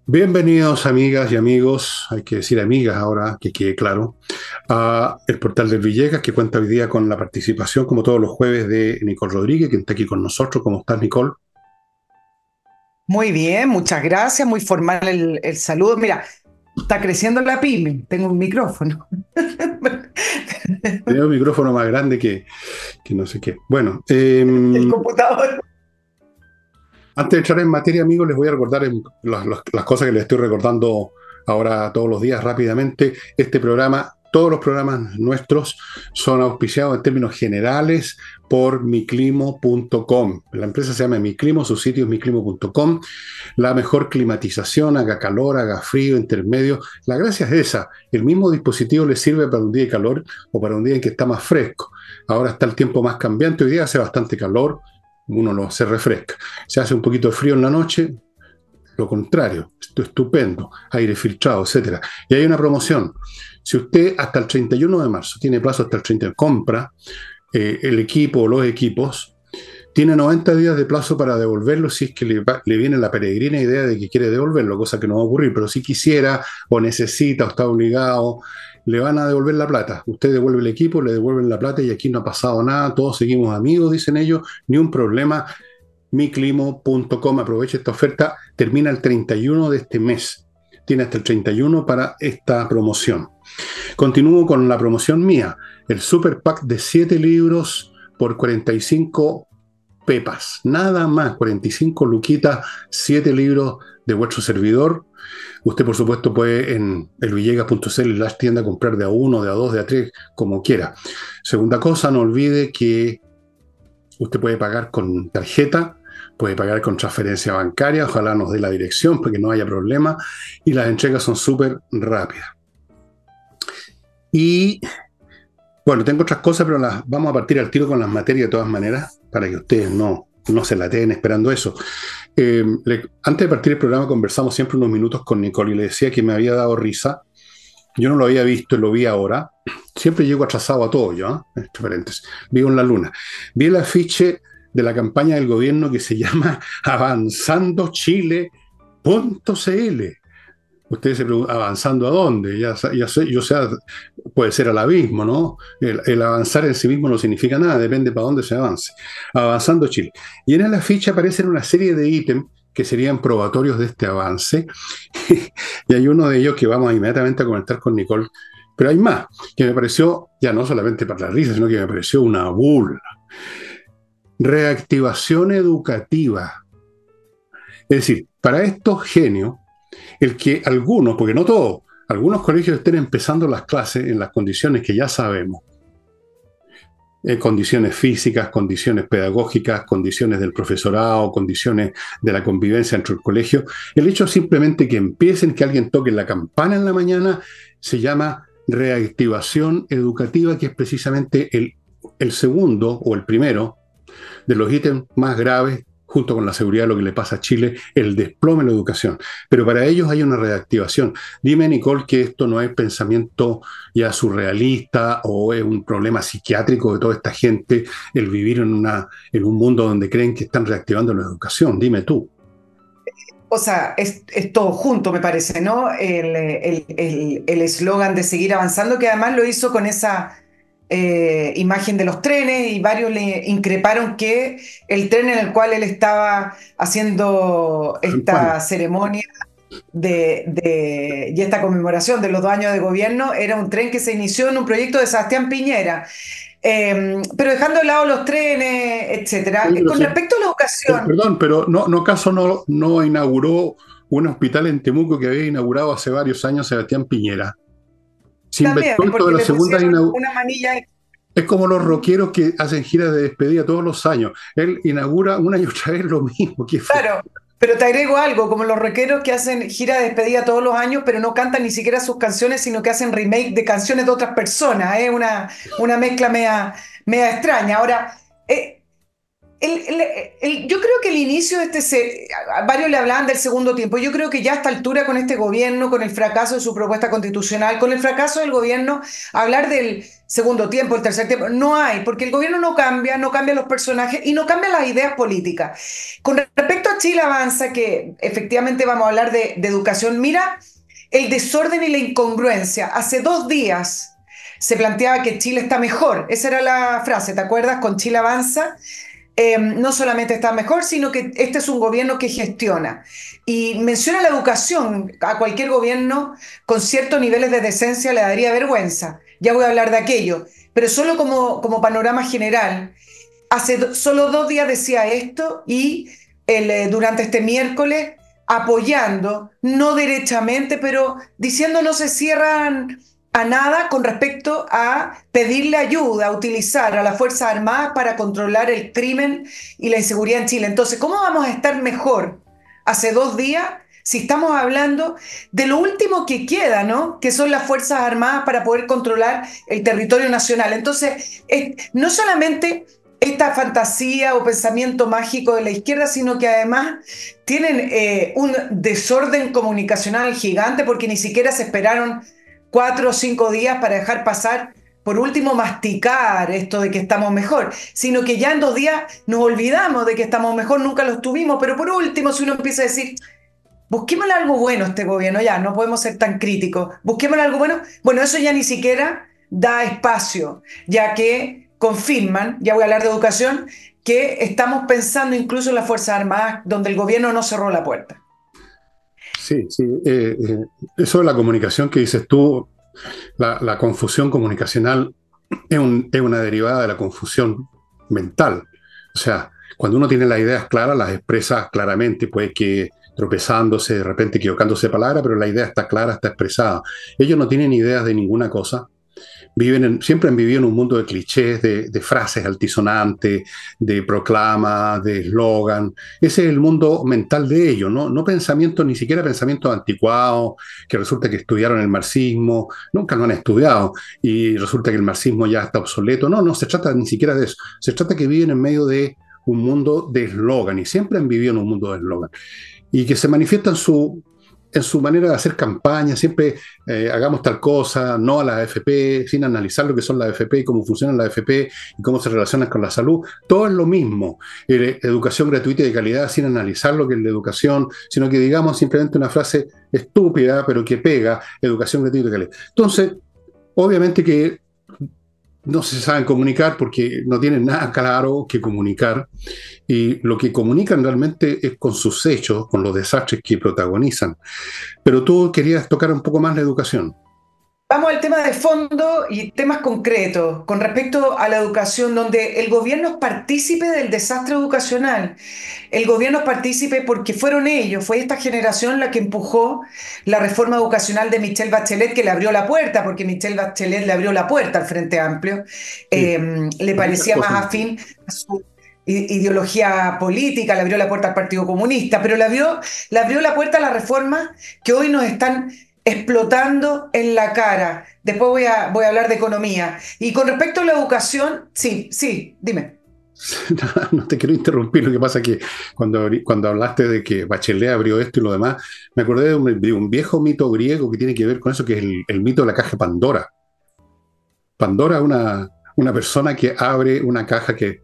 Bienvenidos amigas y amigos, hay que decir amigas ahora, que quede claro, a el portal del Villegas que cuenta hoy día con la participación, como todos los jueves, de Nicole Rodríguez, que está aquí con nosotros. ¿Cómo estás, Nicole? Muy bien, muchas gracias, muy formal el saludo. Mira, está creciendo la pyme, tengo un micrófono. Tiene un micrófono más grande que no sé qué. Bueno, El computador. antes de entrar en materia, amigos, les voy a recordar las cosas que les estoy recordando ahora todos los días rápidamente. Este programa, todos los programas nuestros son auspiciados en términos generales por miclimo.com. La empresa se llama Miclimo, su sitio es miclimo.com. La mejor climatización, haga calor, haga frío, intermedio. La gracia es esa. El mismo dispositivo le sirve para un día de calor o para un día en que está más fresco. Ahora está el tiempo más cambiante. Hoy día hace bastante calor, uno se refresca. Se hace un poquito de frío en la noche, lo contrario, esto es estupendo, aire filtrado, etcétera. Y hay una promoción. Si usted hasta el 31 de marzo, tiene plazo hasta el 30, compra el equipo o los equipos, tiene 90 días de plazo para devolverlo si es que le viene la peregrina idea de que quiere devolverlo, cosa que no va a ocurrir, pero si quisiera o necesita o está obligado, le van a devolver la plata. Usted devuelve el equipo, le devuelven la plata y aquí no ha pasado nada, todos seguimos amigos, dicen ellos, ni un problema. Miclimo.com, aproveche esta oferta, termina el 31 de este mes. Tiene hasta el 31 para esta promoción. Continúo con la promoción mía, el Super Pack de 7 libros por 45 pepas, nada más, 45 luquitas, 7 libros de vuestro servidor. Usted, por supuesto, puede en elvillegas.cl las tiendas comprar de a uno, de a dos, de a tres, como quiera. Segunda cosa, no olvide que usted puede pagar con tarjeta, puede pagar con transferencia bancaria, ojalá nos dé la dirección para que no haya problema, y las entregas son súper rápidas. Y bueno, tengo otras cosas, pero las vamos a partir al tiro con las materias de todas maneras, para que ustedes no se la den esperando eso. Antes de partir el programa conversamos siempre unos minutos con Nicole y le decía que me había dado risa. Yo no lo había visto y lo vi ahora. Siempre llego atrasado a todo yo, ¿eh? Entre paréntesis. Vivo en la luna. Vi el afiche de la campaña del gobierno que se llama avansandochile.cl. Ustedes se preguntan, ¿avanzando a dónde? Ya sé, yo sé, puede ser al abismo, ¿no? El avanzar en sí mismo no significa nada, depende para dónde se avance. Avanzando Chile. Y en la ficha aparecen una serie de ítems que serían probatorios de este avance. Y hay uno de ellos que vamos inmediatamente a comentar con Nicole. Pero hay más, que me pareció, ya no solamente para la risa, sino que me pareció una burla. Reactivación educativa. Es decir, para estos genios, el que algunos, porque no todos, algunos colegios estén empezando las clases en las condiciones que ya sabemos, condiciones físicas, condiciones pedagógicas, condiciones del profesorado, condiciones de la convivencia entre el colegio, el hecho simplemente que empiecen, que alguien toque la campana en la mañana, se llama reactivación educativa, que es precisamente el segundo o el primero de los ítems más graves, junto con la seguridad, lo que le pasa a Chile, el desplome en la educación. Pero para ellos hay una reactivación. Dime, Nicole, que esto no es pensamiento ya surrealista o es un problema psiquiátrico de toda esta gente, el vivir en un mundo donde creen que están reactivando la educación. Dime tú. O sea, es todo junto, me parece, ¿no? El eslogan de seguir avanzando, que además lo hizo con esa imagen de los trenes y varios le increparon que el tren en el cual él estaba haciendo Campana. esta ceremonia y esta conmemoración de los 2 años de gobierno era un tren que se inició en un proyecto de Sebastián Piñera. Pero dejando de lado los trenes, etcétera. Oye, pero Con sí, respecto a la educación, perdón, pero no acaso no inauguró un hospital en Temuco que había inaugurado hace varios años Sebastián Piñera. Se también, inventó esto de porque la le segunda pusieron inauguración. una manilla. Es como los rockeros que hacen giras de despedida todos los años. Él inaugura una y otra vez lo mismo. Qué feo. Claro, pero te agrego algo, como los rockeros que hacen gira de despedida todos los años, pero no cantan ni siquiera sus canciones, sino que hacen remake de canciones de otras personas. Es una mezcla media extraña. Ahora, yo creo que el inicio de varios le hablaban del segundo tiempo. Yo creo que ya a esta altura con este gobierno, con el fracaso de su propuesta constitucional, con el fracaso del gobierno, hablar del segundo tiempo, el tercer tiempo, no hay, porque el gobierno no cambia los personajes y no cambia las ideas políticas. Con respecto a Chile Avanza, que efectivamente vamos a hablar de educación, mira el desorden y la incongruencia. Hace 2 días se planteaba que Chile está mejor. Esa era la frase, ¿te acuerdas? Con Chile Avanza. No solamente está mejor, sino que este es un gobierno que gestiona. Y menciona la educación. A cualquier gobierno con ciertos niveles de decencia le daría vergüenza. Ya voy a hablar de aquello. Pero solo como panorama general, hace solo 2 días decía esto y durante este miércoles apoyando, no derechamente, pero diciendo no se cierran a nada con respecto a pedirle ayuda, a utilizar a las Fuerzas Armadas para controlar el crimen y la inseguridad en Chile. Entonces, ¿cómo vamos a estar mejor hace 2 días si estamos hablando de lo último que queda, ¿no? Que son las Fuerzas Armadas para poder controlar el territorio nacional? Entonces, no solamente esta fantasía o pensamiento mágico de la izquierda, sino que además tienen un desorden comunicacional gigante porque ni siquiera se esperaron 4 o 5 días para dejar pasar, por último, masticar esto de que estamos mejor, sino que ya en 2 días nos olvidamos de que estamos mejor, nunca lo estuvimos, pero por último, si uno empieza a decir, busquémosle algo bueno a este gobierno, ya, no podemos ser tan críticos, busquémosle algo bueno, bueno, eso ya ni siquiera da espacio, ya que confirman, ya voy a hablar de educación, que estamos pensando incluso en las Fuerzas Armadas, donde el gobierno no cerró la puerta. Sí, sí. Eso de la comunicación que dices tú, la confusión comunicacional es una derivada de la confusión mental. O sea, cuando uno tiene las ideas claras, las expresa claramente, puede que tropezándose, de repente equivocándose de palabra, pero la idea está clara, está expresada. Ellos no tienen ideas de ninguna cosa, siempre han vivido en un mundo de clichés, de frases altisonantes, de proclamas, de eslogan. Ese es el mundo mental de ellos, ¿no? No pensamientos, ni siquiera pensamientos anticuados, que resulta que estudiaron el marxismo, nunca lo han estudiado, y resulta que el marxismo ya está obsoleto. No, no se trata ni siquiera de eso. Se trata que viven en medio de un mundo de eslogan, y siempre han vivido en un mundo de eslogan, y que se manifiesta en su manera de hacer campaña, siempre hagamos tal cosa, no a la AFP, sin analizar lo que son las AFP y cómo funcionan las AFP y cómo se relacionan con la salud. Todo es lo mismo. Educación gratuita y de calidad sin analizar lo que es la educación, sino que digamos simplemente una frase estúpida, pero que pega, educación gratuita y de calidad. Entonces, obviamente que no se saben comunicar porque no tienen nada claro que comunicar, y lo que comunican realmente es con sus hechos, con los desastres que protagonizan. Pero tú querías tocar un poco más la educación. Vamos al tema de fondo y temas concretos con respecto a la educación, donde el gobierno es partícipe del desastre educacional. El gobierno es partícipe porque fueron ellos, fue esta generación la que empujó la reforma educacional de Michelle Bachelet, que le abrió la puerta, porque Michelle Bachelet le abrió la puerta al Frente Amplio. Sí, Le muchas parecía más cosas. afín a su ideología política, le abrió la puerta al Partido Comunista, pero le abrió la puerta a las reformas que hoy nos están explotando en la cara. Después voy a hablar de economía. Y con respecto a la educación, sí, sí, dime. No te quiero interrumpir, lo que pasa es que cuando hablaste de que Bachelet abrió esto y lo demás, me acordé de un viejo mito griego que tiene que ver con eso, que es el mito de la caja de Pandora. Pandora es una persona que abre una caja que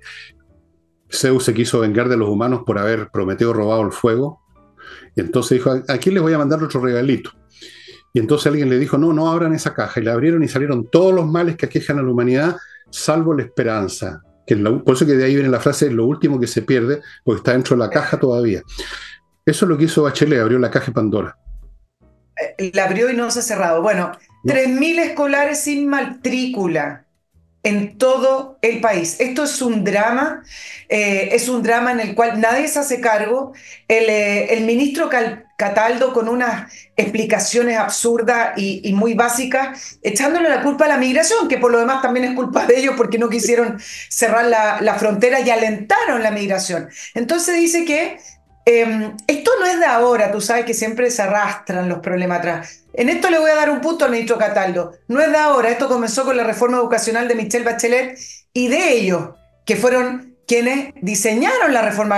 Zeus se quiso vengar de los humanos por haber Prometeo robado el fuego, y entonces dijo, ¿a quién les voy a mandar otro regalito? Y entonces alguien le dijo, no, no abran esa caja. Y la abrieron y salieron todos los males que aquejan a la humanidad, salvo la esperanza. Por eso que de ahí viene la frase, lo último que se pierde, porque está dentro de la caja todavía. Eso es lo que hizo Bachelet, abrió la caja de Pandora. La abrió y no se ha cerrado. Bueno, ¿No? 3.000 escolares sin matrícula en todo el país. Esto es un drama en el cual nadie se hace cargo. El ministro Cataldo, con unas explicaciones absurdas y muy básicas, echándole la culpa a la migración, que por lo demás también es culpa de ellos porque no quisieron cerrar la frontera y alentaron la migración. Entonces dice que esto no es de ahora, tú sabes que siempre se arrastran los problemas atrás. En esto le voy a dar un punto al ministro Cataldo. No es de ahora, esto comenzó con la reforma educacional de Michelle Bachelet y de ellos, que fueron quienes diseñaron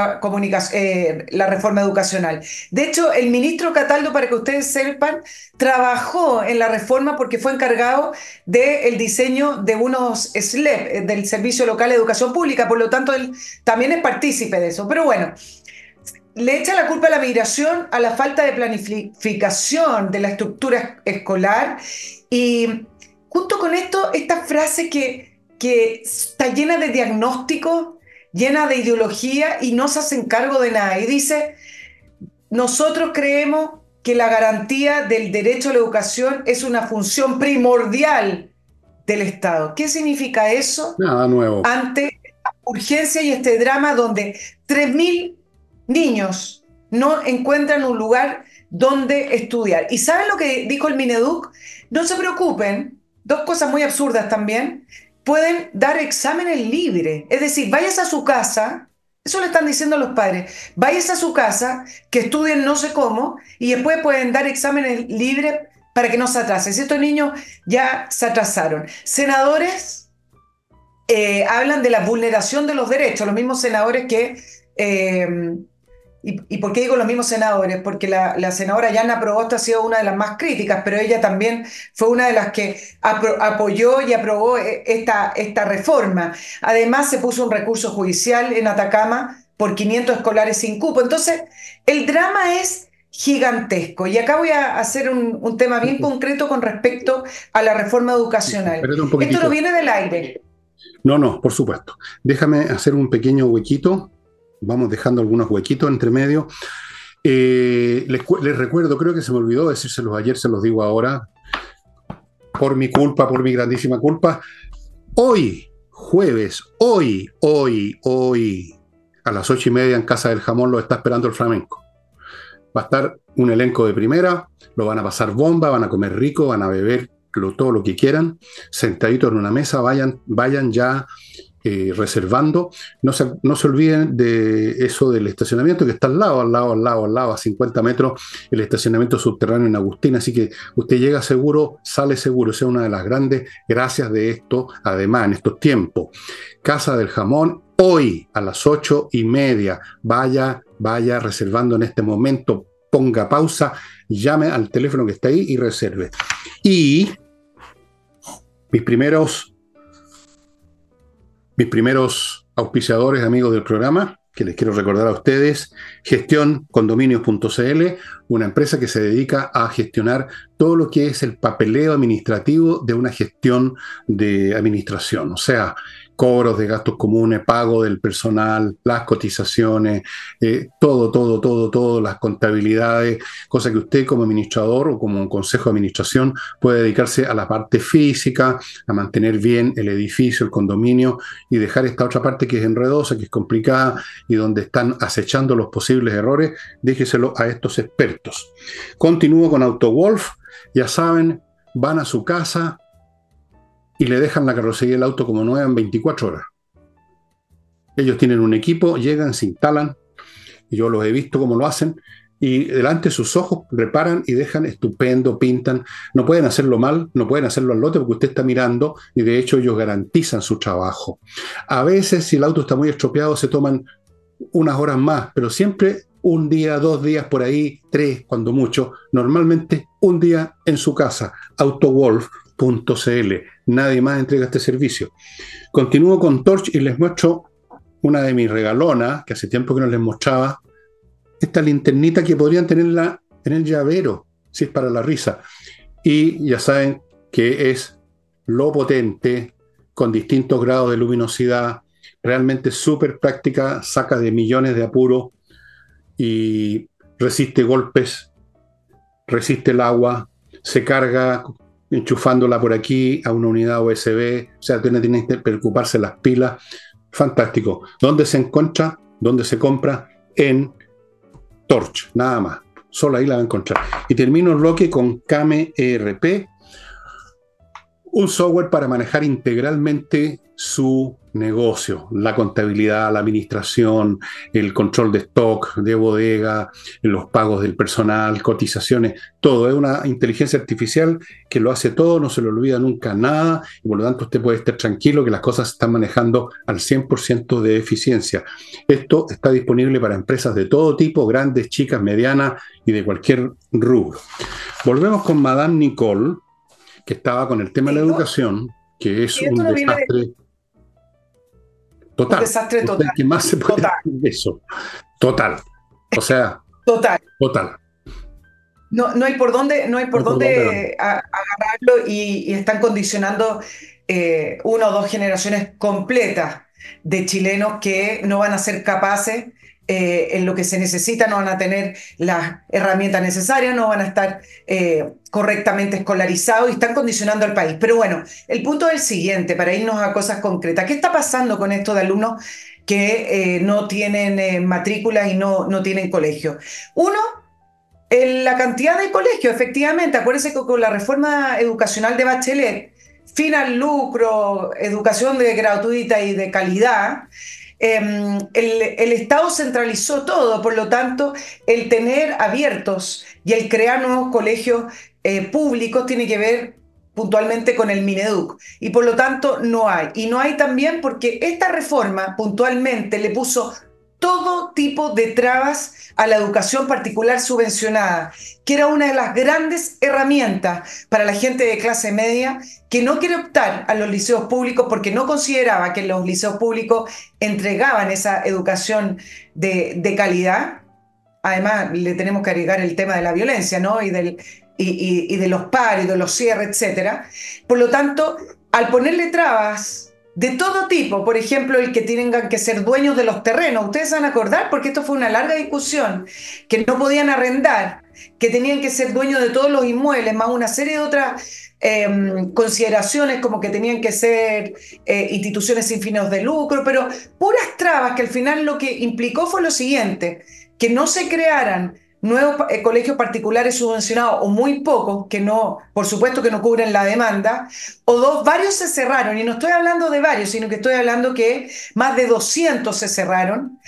la reforma educacional. De hecho, el ministro Cataldo, para que ustedes sepan, trabajó en la reforma porque fue encargado del diseño de unos SLEP, del Servicio Local de Educación Pública, por lo tanto, él también es partícipe de eso. Pero bueno, le echa la culpa a la migración, a la falta de planificación de la estructura escolar y junto con esto, esta frase que está llena de diagnósticos, llena de ideología y no se hacen cargo de nada. Y dice, nosotros creemos que la garantía del derecho a la educación es una función primordial del Estado. ¿Qué significa eso? Nada nuevo. Ante esta urgencia y este drama donde 3.000 niños no encuentran un lugar donde estudiar. ¿Y saben lo que dijo el Mineduc? No se preocupen, dos cosas muy absurdas también, pueden dar exámenes libres. Es decir, váyase a su casa, eso le están diciendo los padres, váyase a su casa, que estudien no sé cómo, y después pueden dar exámenes libres para que no se atrasen. Si estos niños ya se atrasaron. Senadores hablan de la vulneración de los derechos, los mismos senadores que... ¿Y por qué digo los mismos senadores? Porque la senadora Yana Proboste ha sido una de las más críticas, pero ella también fue una de las que apoyó y aprobó esta reforma. Además, se puso un recurso judicial en Atacama por 500 escolares sin cupo. Entonces, el drama es gigantesco. Y acá voy a hacer un tema bien concreto con respecto a la reforma educacional. Esto no viene del aire. No, por supuesto. Déjame hacer un pequeño huequito. Vamos dejando algunos huequitos entre medio. Les recuerdo, creo que se me olvidó decírselos ayer, se los digo ahora, por mi culpa, por mi grandísima culpa. Hoy, jueves, hoy, a las 8:30 en Casa del Jamón lo está esperando el Flamenco. Va a estar un elenco de primera, lo van a pasar bomba, van a comer rico, van a beber todo lo que quieran, sentaditos en una mesa, vayan ya reservando. No se olviden de eso del estacionamiento que está al lado, a 50 metros, el estacionamiento subterráneo en Agustín, así que usted llega seguro, sale seguro. Esa es una de las grandes gracias de esto, además, en estos tiempos. Casa del Jamón, hoy a las 8:30, vaya reservando en este momento, ponga pausa, llame al teléfono que está ahí y reserve. Y mis primeros auspiciadores, amigos del programa, que les quiero recordar a ustedes, gestioncondominios.cl, una empresa que se dedica a gestionar todo lo que es el papeleo administrativo de una gestión de administración, o sea, cobros de gastos comunes, pago del personal, las cotizaciones, todo, las contabilidades, cosa que usted como administrador o como un consejo de administración puede dedicarse a la parte física, a mantener bien el edificio, el condominio y dejar esta otra parte que es enredosa, que es complicada y donde están acechando los posibles errores, déjeselo a estos expertos. Continúo con AutoWolf, ya saben, van a su casa y le dejan la carrocería del auto como nueva en 24 horas. Ellos tienen un equipo, llegan, se instalan, y yo los he visto cómo lo hacen, y delante de sus ojos reparan y dejan estupendo, pintan. No pueden hacerlo mal, no pueden hacerlo al lote porque usted está mirando, y de hecho ellos garantizan su trabajo. A veces, si el auto está muy estropeado, se toman unas horas más, pero siempre un día, 2 días por ahí, 3 cuando mucho, normalmente un día en su casa. AutoWolf.cl. Nadie más entrega este servicio. Continúo con Torch y les muestro una de mis regalonas, que hace tiempo que no les mostraba, esta linternita que podrían tenerla en el llavero, si es para la risa. Y ya saben que es lo potente, con distintos grados de luminosidad, realmente súper práctica, saca de millones de apuros y resiste golpes, resiste el agua, se carga enchufándola por aquí a una unidad USB, o sea, no tienen que preocuparse las pilas. Fantástico. ¿Dónde se encuentra? ¿Dónde se compra? En Torch, nada más. Solo ahí la va a encontrar. Y termino el bloque con Kame ERP, un software para manejar integralmente su negocio, la contabilidad, la administración, el control de stock, de bodega, los pagos del personal, cotizaciones, todo. Es una inteligencia artificial que lo hace todo, no se le olvida nunca nada, y por lo tanto usted puede estar tranquilo que las cosas se están manejando al 100% de eficiencia. Esto está disponible para empresas de todo tipo, grandes, chicas, medianas y de cualquier rubro. Volvemos con Madame Nicole, que estaba con el tema de la educación, que es un desastre. Total. Un desastre total. ¿Qué más se puede decir de eso? Total. O sea, total. No hay por dónde agarrarlo y están condicionando una o dos generaciones completas de chilenos que no van a ser capaces en lo que se necesita, no van a tener las herramientas necesarias, no van a estar correctamente escolarizados y están condicionando al país. Pero bueno, el punto es el siguiente, para irnos a cosas concretas. ¿Qué está pasando con esto de alumnos que no tienen matrículas y no tienen colegio? Uno, la cantidad de colegios, efectivamente. Acuérdense que con la reforma educacional de Bachelet, fin al lucro, educación gratuita y de calidad, el Estado centralizó todo. Por lo tanto, el tener abiertos y el crear nuevos colegios públicos tiene que ver puntualmente con el Mineduc, y por lo tanto no hay. Y no hay también porque esta reforma puntualmente le puso todo tipo de trabas a la educación particular subvencionada, que era una de las grandes herramientas para la gente de clase media que no quiere optar a los liceos públicos porque no consideraba que los liceos públicos entregaban esa educación de calidad. Además, le tenemos que agregar el tema de la violencia, ¿no? Y de los paros, de los cierres, etc. Por lo tanto, al ponerle trabas de todo tipo, por ejemplo, el que tengan que ser dueños de los terrenos, ustedes van a acordar, porque esto fue una larga discusión, que no podían arrendar, que tenían que ser dueños de todos los inmuebles, más una serie de otras consideraciones, como que tenían que ser instituciones sin fines de lucro, pero puras trabas que al final lo que implicó fue lo siguiente, que no se crearan nuevos colegios particulares subvencionados, o muy pocos, que no, por supuesto que no cubren la demanda, o dos, varios se cerraron, y no estoy hablando de varios, sino que estoy hablando que más de 200 se cerraron,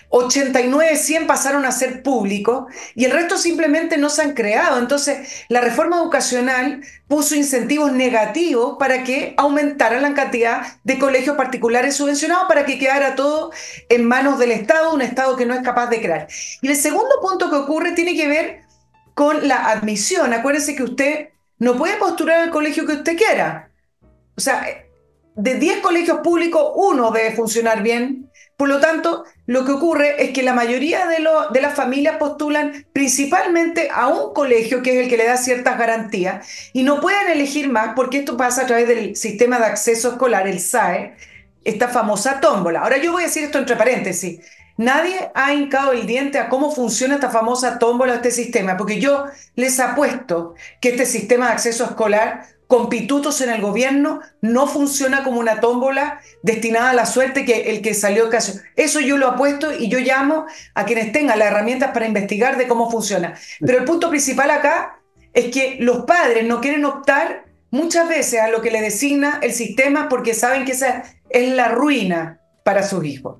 89, 100 pasaron a ser públicos y el resto simplemente no se han creado. Entonces, la reforma educacional puso incentivos negativos para que aumentara la cantidad de colegios particulares subvencionados, para que quedara todo en manos del Estado, un Estado que no es capaz de crear. Y el segundo punto que ocurre tiene que ver con la admisión. Acuérdese que usted no puede postular al colegio que usted quiera. O sea, de 10 colegios públicos, uno debe funcionar bien. Por lo tanto, lo que ocurre es que la mayoría de las familias postulan principalmente a un colegio que es el que le da ciertas garantías y no pueden elegir más, porque esto pasa a través del sistema de acceso escolar, el SAE, esta famosa tómbola. Ahora yo voy a decir esto entre paréntesis. Nadie ha hincado el diente a cómo funciona esta famosa tómbola, este sistema, porque yo les apuesto que este sistema de acceso escolar con pitutos en el gobierno no funciona como una tómbola destinada a la suerte, que el que salió caso. Eso yo lo apuesto y yo llamo a quienes tengan las herramientas para investigar de cómo funciona. Pero el punto principal acá es que los padres no quieren optar muchas veces a lo que le designa el sistema porque saben que esa es la ruina para sus hijos.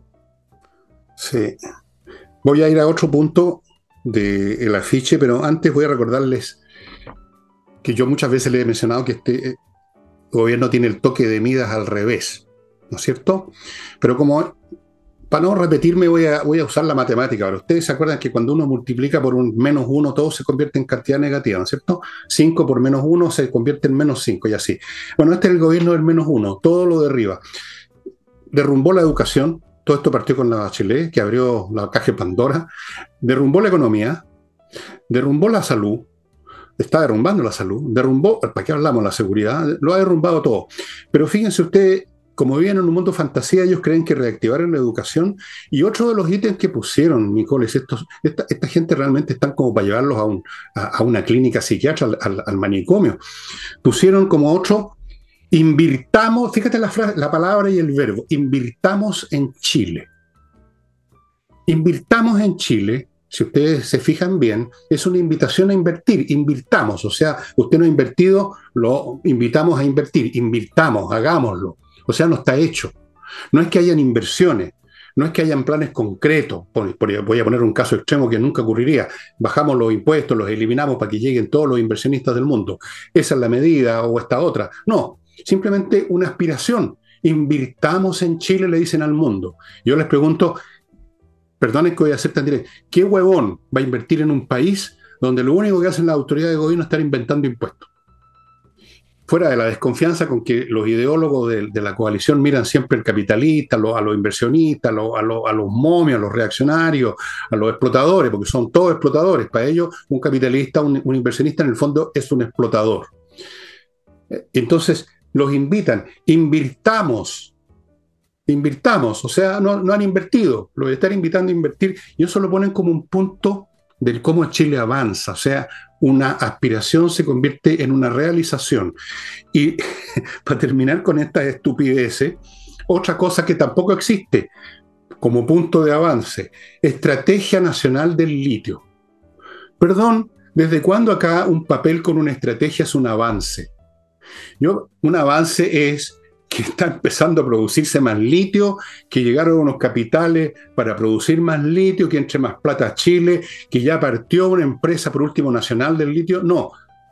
Sí. Voy a ir a otro punto del afiche, pero antes voy a recordarles que yo muchas veces le he mencionado que este gobierno tiene el toque de Midas al revés, ¿no es cierto? Pero como, para no repetirme, voy a usar la matemática. Ahora, ustedes se acuerdan que cuando uno multiplica por un -1, todo se convierte en cantidad negativa, ¿no es cierto? 5 por -1 se convierte en -5 y así. Bueno, este es el gobierno del -1, todo lo derriba. Derrumbó la educación, todo esto partió con la Bachelet, que abrió la caja de Pandora, derrumbó la economía, derrumbó la salud, está derrumbando la salud, derrumbó, ¿para qué hablamos? La seguridad, lo ha derrumbado todo. Pero fíjense ustedes, como viven en un mundo de fantasía, ellos creen que reactivaron la educación, y otro de los ítems que pusieron, Nicoles, esta gente realmente están como para llevarlos a una clínica psiquiatra, al manicomio. Pusieron como otro, invirtamos, fíjate la palabra y el verbo, invirtamos en Chile. Invirtamos en Chile. Si ustedes se fijan bien, es una invitación a invertir, invirtamos, o sea, usted no ha invertido, lo invitamos a invertir, invirtamos, hagámoslo, o sea, no está hecho. No es que hayan inversiones, no es que hayan planes concretos. Voy a poner un caso extremo que nunca ocurriría. Bajamos los impuestos, los eliminamos para que lleguen todos los inversionistas del mundo. Esa es la medida o esta otra. No, simplemente una aspiración. Invirtamos en Chile, le dicen al mundo. Yo les pregunto, perdonen que voy a ser tan directo, ¿qué huevón va a invertir en un país donde lo único que hacen las autoridades de gobierno es estar inventando impuestos? Fuera de la desconfianza con que los ideólogos de la coalición miran siempre al capitalista, a los inversionistas, a los momios, a los reaccionarios, a los explotadores, porque son todos explotadores. Para ellos, un capitalista, un inversionista en el fondo es un explotador. Entonces, los invitan, invirtamos, o sea, no han invertido, los están invitando a invertir, y eso lo ponen como un punto de cómo Chile avanza, o sea, una aspiración se convierte en una realización. Y para terminar con estas estupideces, otra cosa que tampoco existe como punto de avance, Estrategia Nacional del Litio. Perdón, ¿desde cuándo acá un papel con una estrategia es un avance? Un avance es que está empezando a producirse más litio, que llegaron unos capitales para producir más litio, que entre más plata a Chile, que ya partió una empresa, por último, nacional del litio. No.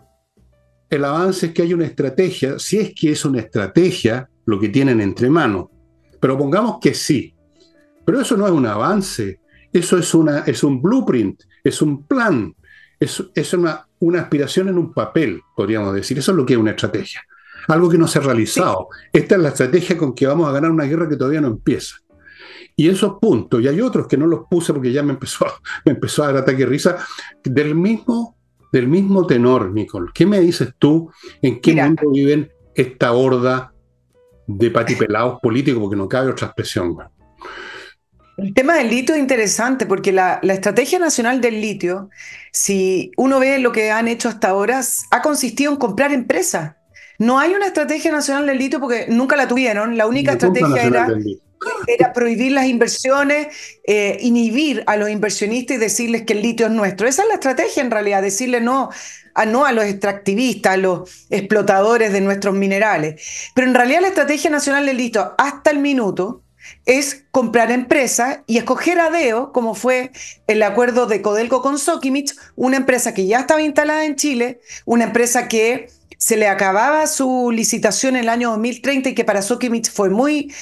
El avance es que hay una estrategia, si es que es una estrategia lo que tienen entre manos. Pero pongamos que sí. Pero eso no es un avance, eso es un blueprint, es un plan, es una aspiración en un papel, podríamos decir. Eso es lo que es una estrategia. Algo que no se ha realizado. Sí. Esta es la estrategia con que vamos a ganar una guerra que todavía no empieza. Y esos puntos, y hay otros que no los puse porque ya me empezó a dar ataque de risa, del mismo tenor, Nicole. ¿Qué me dices tú? ¿En qué mundo viven esta horda de patipelados políticos? Porque no cabe otra expresión. El tema del litio es interesante porque la Estrategia Nacional del Litio, si uno ve lo que han hecho hasta ahora, ha consistido en comprar empresas. No hay una estrategia nacional del litio porque nunca la tuvieron. La única estrategia era prohibir las inversiones, inhibir a los inversionistas y decirles que el litio es nuestro. Esa es la estrategia en realidad, decirle no a los extractivistas, a los explotadores de nuestros minerales. Pero en realidad la estrategia nacional del litio hasta el minuto es comprar empresas y escoger a dedo, como fue el acuerdo de Codelco con Sokimich, una empresa que ya estaba instalada en Chile, una empresa que se le acababa su licitación en el año 2030 y que para Sokimich fue muy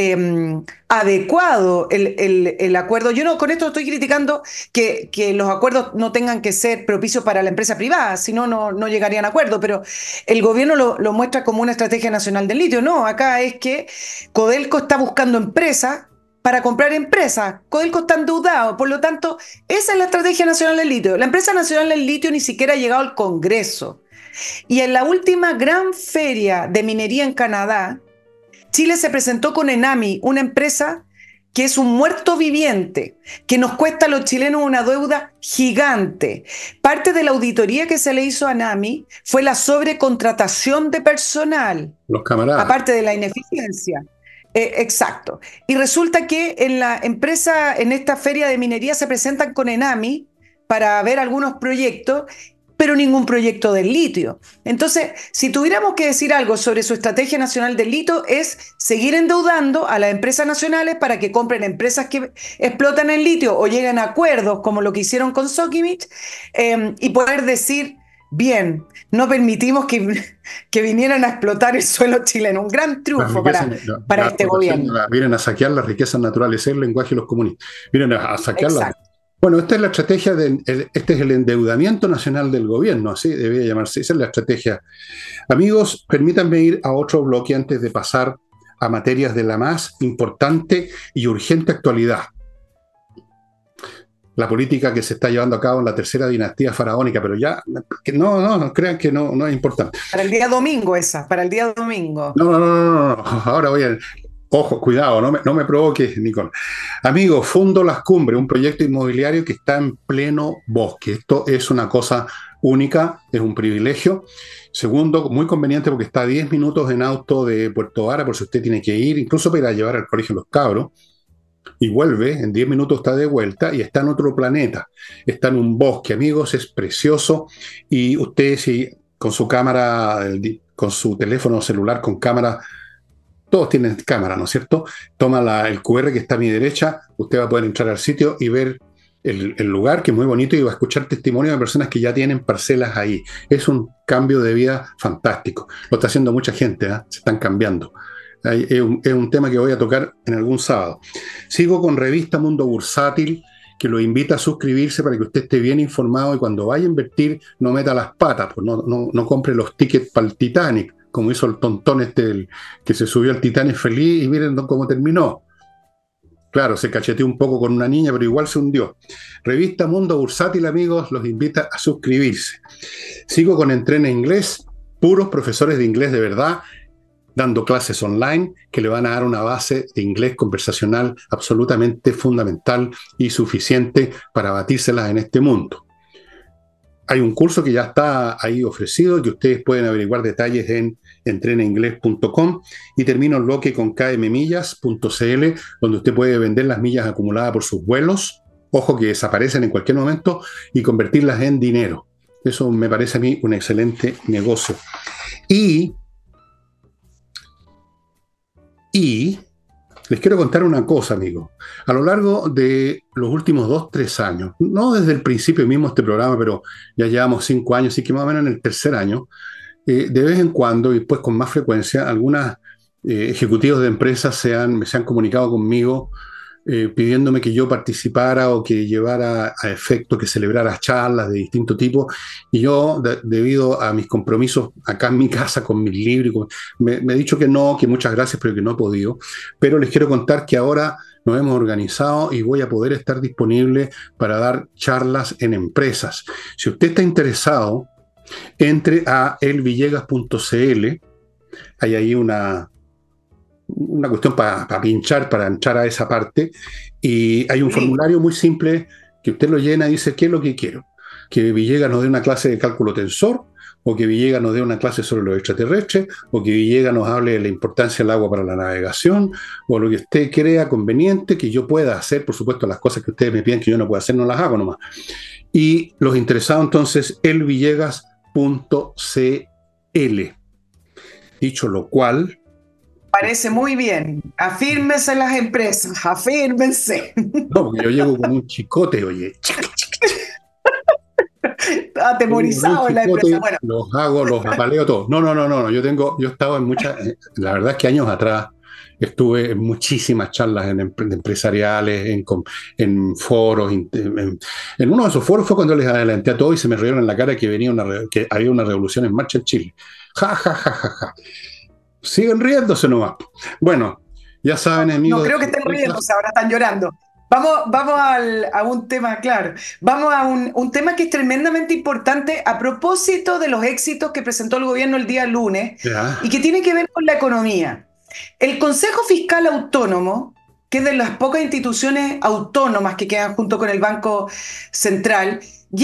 adecuado el acuerdo. Yo no con esto estoy criticando que los acuerdos no tengan que ser propicios para la empresa privada, si no, no llegarían a acuerdo, pero el gobierno lo muestra como una estrategia nacional del litio. No, acá es que Codelco está buscando empresas para comprar empresas. Codelco está endeudado, por lo tanto, esa es la estrategia nacional del litio. La empresa nacional del litio ni siquiera ha llegado al Congreso. Y en la última gran feria de minería en Canadá, Chile se presentó con Enami, una empresa que es un muerto viviente, que nos cuesta a los chilenos una deuda gigante. Parte de la auditoría que se le hizo a Enami fue la sobrecontratación de personal. Los camaradas. Aparte de la ineficiencia. Exacto. Y resulta que en la empresa, en esta feria de minería, se presentan con Enami para ver algunos proyectos, pero ningún proyecto del litio. Entonces, si tuviéramos que decir algo sobre su estrategia nacional del litio, es seguir endeudando a las empresas nacionales para que compren empresas que explotan el litio o lleguen a acuerdos como lo que hicieron con Sokimich, y poder decir, bien, no permitimos que vinieran a explotar el suelo chileno. Un gran triunfo para este gobierno. Vienen a saquear las riquezas naturales, es el lenguaje de los comunistas. Vienen a saquearlas. Bueno, esta es la estrategia, este es el endeudamiento nacional del gobierno, así debería llamarse, esa es la estrategia. Amigos, permítanme ir a otro bloque antes de pasar a materias de la más importante y urgente actualidad. La política que se está llevando a cabo en la tercera dinastía faraónica, pero ya, no crean que no es importante. Para el día domingo para el día domingo. No, ahora voy a... Ojo, cuidado, no me provoques, Nicole. Amigos, Fundo Las Cumbres, un proyecto inmobiliario que está en pleno bosque. Esto es una cosa única, es un privilegio. Segundo, muy conveniente porque está a 10 minutos en auto de Puerto Vara, por si usted tiene que ir, incluso para ir a llevar al colegio los cabros. Y vuelve, en 10 minutos está de vuelta y está en otro planeta. Está en un bosque, amigos, es precioso. Y usted, si con su cámara, con su teléfono celular con cámara, todos tienen cámara, ¿no es cierto? Toma el QR que está a mi derecha, usted va a poder entrar al sitio y ver el lugar, que es muy bonito, y va a escuchar testimonios de personas que ya tienen parcelas ahí. Es un cambio de vida fantástico. Lo está haciendo mucha gente, ¿eh? Se están cambiando. Es un tema que voy a tocar en algún sábado. Sigo con Revista Mundo Bursátil, que lo invita a suscribirse para que usted esté bien informado y cuando vaya a invertir no meta las patas, pues no compre los tickets para el Titanic, como hizo el tontón que se subió al Titanic feliz y miren cómo terminó. Claro, se cacheteó un poco con una niña, pero igual se hundió. Revista Mundo Bursátil, amigos, los invita a suscribirse. Sigo con Entrena Inglés, puros profesores de inglés de verdad, dando clases online que le van a dar una base de inglés conversacional absolutamente fundamental y suficiente para batírselas en este mundo. Hay un curso que ya está ahí ofrecido, que ustedes pueden averiguar detalles en entrenainglés.com, y termino el bloque con kmmillas.cl, donde usted puede vender las millas acumuladas por sus vuelos, ojo que desaparecen en cualquier momento, y convertirlas en dinero. Eso me parece a mí un excelente negocio. Y les quiero contar una cosa, amigos. A lo largo de los últimos 2, 3 años, no desde el principio mismo de este programa, pero ya llevamos 5 años, así que más o menos en el tercer año, de vez en cuando, y pues con más frecuencia, algunos ejecutivos de empresas se han comunicado conmigo pidiéndome que yo participara o que llevara a efecto, que celebrara charlas de distinto tipo. Y yo, debido a mis compromisos acá en mi casa con mis libros, me he dicho que no, que muchas gracias, pero que no he podido. Pero les quiero contar que ahora nos hemos organizado y voy a poder estar disponible para dar charlas en empresas. Si usted está interesado, entre a elvillegas.cl, hay ahí una cuestión para pinchar, para entrar a esa parte, y hay un formulario muy simple que usted lo llena y dice: ¿qué es lo que quiero? Que Villegas nos dé una clase de cálculo tensor, o que Villegas nos dé una clase sobre los extraterrestres, o que Villegas nos hable de la importancia del agua para la navegación, o lo que usted crea conveniente que yo pueda hacer. Por supuesto, las cosas que ustedes me piden que yo no pueda hacer, no las hago nomás. Y los interesados, entonces, elvillegas.cl. Dicho lo cual, Parece muy bien. Afírmense las empresas, afírmense. no, porque yo llego con un chicote, oye. Atemorizado en la empresa. Bueno, Los apaleo todos. No. Yo estaba en muchas, la verdad es que años atrás estuve en muchísimas charlas empresariales, en foros. En uno de esos foros fue cuando les adelanté a todos y se me rieron en la cara que había una revolución en marcha en Chile. Ja, ja, ja, ja, ja. Siguen riéndose nomás. Bueno, ya saben, amigos. No creo que estén riéndose, ahora están llorando. Vamos a un tema, claro. Vamos a un tema que es tremendamente importante a propósito de los éxitos que presentó el gobierno el día lunes Ya. y que tiene que ver con la economía. El Consejo Fiscal Autónomo, que es de las pocas instituciones autónomas que quedan junto con el Banco Central,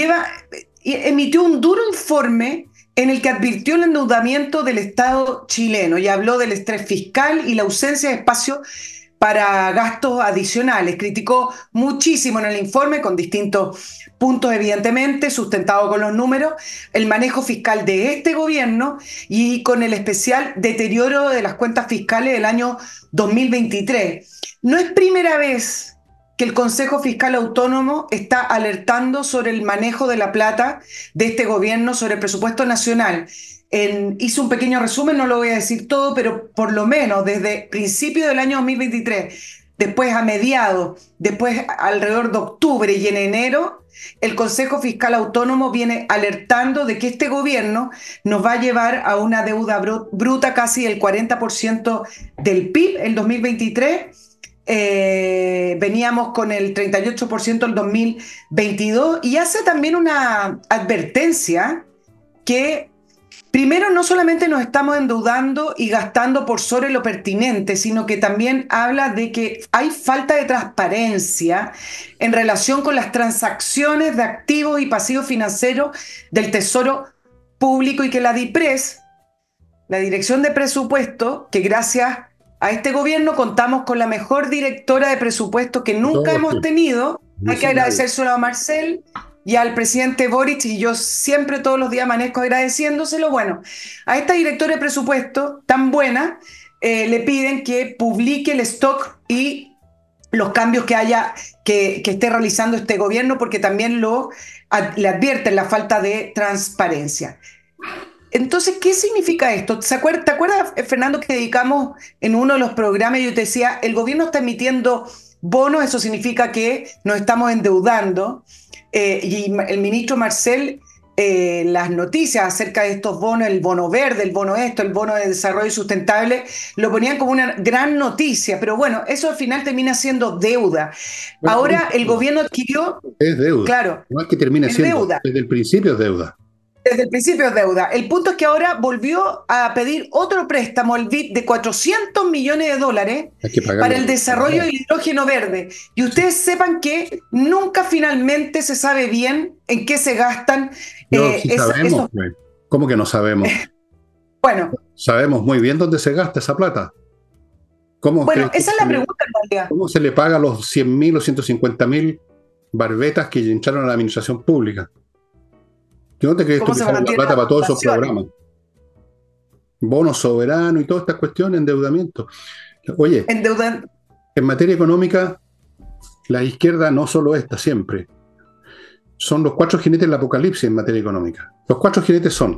emitió un duro informe en el que advirtió el endeudamiento del Estado chileno y habló del estrés fiscal y la ausencia de espacio para gastos adicionales. Criticó muchísimo en el informe, con distintos puntos evidentemente, sustentado con los números, el manejo fiscal de este gobierno y con el especial deterioro de las cuentas fiscales del año 2023. No es primera vez que el Consejo Fiscal Autónomo está alertando sobre el manejo de la plata de este gobierno, sobre el presupuesto nacional. Hizo un pequeño resumen, no lo voy a decir todo, pero por lo menos desde principios del año 2023, después a mediados, después alrededor de octubre y en enero, el Consejo Fiscal Autónomo viene alertando de que este gobierno nos va a llevar a una deuda bruta casi del 40% del PIB el 2023. Veníamos con el 38% el 2022 y hace también una advertencia que primero no solamente nos estamos endeudando y gastando por sobre lo pertinente, sino que también habla de que hay falta de transparencia en relación con las transacciones de activos y pasivos financieros del Tesoro Público y que la DIPRES, la Dirección de Presupuesto, que gracias a este gobierno contamos con la mejor directora de presupuesto que nunca hemos tenido. Hay que agradecérselo a Marcel y al presidente Boric, y yo siempre todos los días amanezco agradeciéndoselo. Bueno, a esta directora de presupuesto tan buena, le piden que publique el stock y los cambios que esté realizando este gobierno, porque también le advierten la falta de transparencia. Entonces, ¿qué significa esto? ¿Te acuerdas, Fernando, que dedicamos en uno de los programas, yo te decía, el gobierno está emitiendo bonos, eso significa que nos estamos endeudando, y el ministro Marcel, las noticias acerca de estos bonos, el bono verde, el bono esto, el bono de desarrollo sustentable, lo ponían como una gran noticia, pero bueno, eso al final termina siendo deuda. Bueno, Ahora el gobierno adquirió, es deuda. claro, No es que termine es siendo, deuda. desde el principio es deuda. Desde el principio es deuda. El punto es que ahora volvió a pedir otro préstamo, el BID, de 400 millones de dólares Hay que para pagarlo. el desarrollo del hidrógeno verde. Y ustedes sepan que nunca finalmente se sabe bien en qué se gastan Sí sabemos, esos... pues. ¿Cómo que no sabemos? Bueno, Sabemos muy bien dónde se gasta esa plata. ¿Cómo bueno, crees esa es la pregunta en realidad. cómo se le paga a los 100.000 o 150.000 barbetas que entraron a la administración pública? ¿Tú no te crees tú ¿Cómo que se va a sale la mantener plata la para todos esos población? programas? Bonos soberanos y todas estas cuestiones, endeudamiento. Oye, Endeudan... en materia económica, la izquierda, no solo esta, siempre, son los cuatro jinetes del apocalipsis en materia económica. Los cuatro jinetes son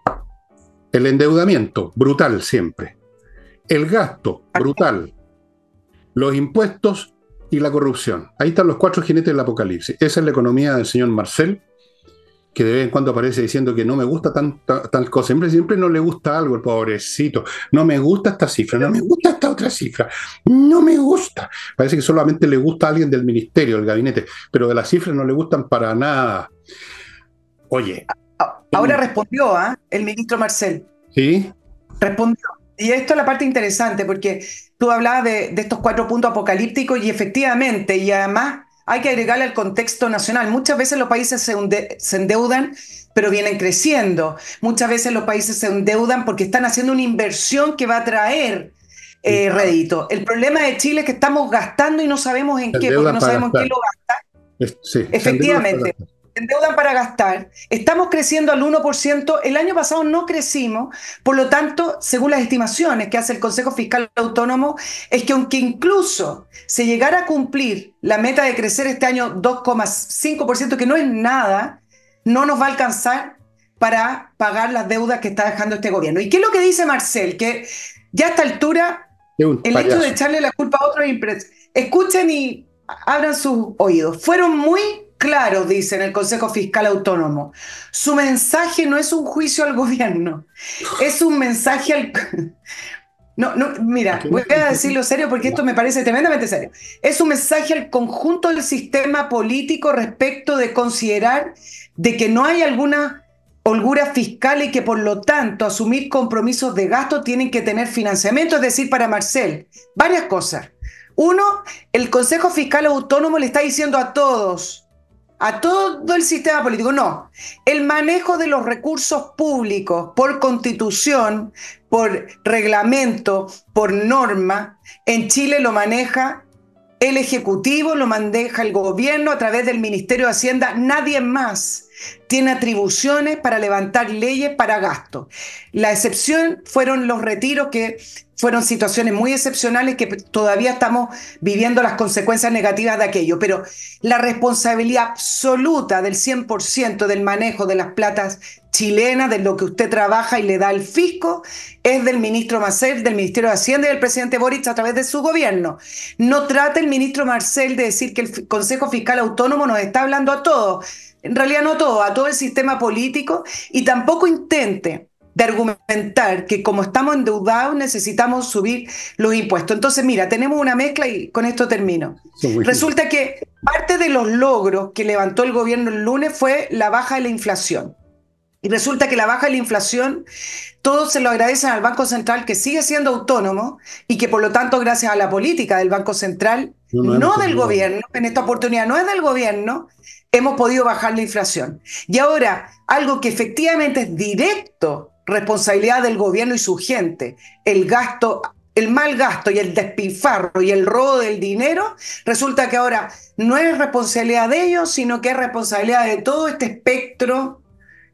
el endeudamiento, brutal siempre, el gasto, brutal, los impuestos y la corrupción. Ahí están los cuatro jinetes del apocalipsis. Esa es la economía del señor Marcel, que de vez en cuando aparece diciendo que no me gusta tal cosa. Siempre no le gusta algo, el pobrecito. No me gusta esta cifra, no me gusta esta otra cifra. No me gusta. Parece que solamente le gusta a alguien del ministerio, del gabinete, pero de las cifras no le gustan para nada. Oye. Ahora respondió, el ministro Marcel. ¿Sí? Respondió. Y esto es la parte interesante, porque tú hablabas de estos 4 puntos apocalípticos y efectivamente, y además hay que agregarle al contexto nacional. Muchas veces los países se endeudan, pero vienen creciendo. Muchas veces los países se endeudan porque están haciendo una inversión que va a traer rédito. El problema de Chile es que estamos gastando y no sabemos en Se qué, porque endeudan no para sabemos en qué gastar. lo gasta. Sí, se endeudan para Efectivamente. gastar. Se endeudan para gastar, estamos creciendo al 1%, el año pasado no crecimos, por lo tanto, según las estimaciones que hace el Consejo Fiscal Autónomo, es que aunque incluso se llegara a cumplir la meta de crecer este año 2,5%, que no es nada, no nos va a alcanzar para pagar las deudas que está dejando este gobierno. ¿Y qué es lo que dice Marcel? Que ya a esta altura, Es un el payaso. hecho de echarle la culpa a otros escuchen y abran sus oídos. Fueron muy claros, dice en el Consejo Fiscal Autónomo. Su mensaje no es un juicio al gobierno, es un mensaje al... No, mira, voy a decirlo serio porque esto me parece tremendamente serio. Es un mensaje al conjunto del sistema político respecto de considerar de que no hay alguna holgura fiscal y que por lo tanto asumir compromisos de gasto tienen que tener financiamiento, es decir, para Marcel, varias cosas. Uno, el Consejo Fiscal Autónomo le está diciendo a todos, a todo el sistema político, no, el manejo de los recursos públicos por constitución, por reglamento, por norma, en Chile lo maneja el Ejecutivo, lo maneja el gobierno a través del Ministerio de Hacienda, nadie más tiene atribuciones para levantar leyes para gasto. La excepción fueron los retiros, que fueron situaciones muy excepcionales que todavía estamos viviendo las consecuencias negativas de aquello, pero la responsabilidad absoluta del 100% del manejo de las platas chilenas, de lo que usted trabaja y le da al fisco, es del ministro Marcel, del Ministerio de Hacienda y del presidente Boric a través de su gobierno. No trata el ministro Marcel de decir que el Consejo Fiscal Autónomo nos está hablando a todos. En realidad no todo, a todo el sistema político, y tampoco intente de argumentar que como estamos endeudados necesitamos subir los impuestos. Entonces, mira, tenemos una mezcla y con esto termino. Resulta que parte de los logros que levantó el gobierno el lunes fue la baja de la inflación. Y resulta que la baja de la inflación, todos se lo agradecen al Banco Central, que sigue siendo autónomo y que por lo tanto, gracias a la política del Banco Central, no del gobierno, en esta oportunidad no es del gobierno, hemos podido bajar la inflación. Y ahora, algo que efectivamente es directo responsabilidad del gobierno y su gente, el gasto, el mal gasto y el despilfarro y el robo del dinero, resulta que ahora no es responsabilidad de ellos, sino que es responsabilidad de todo este espectro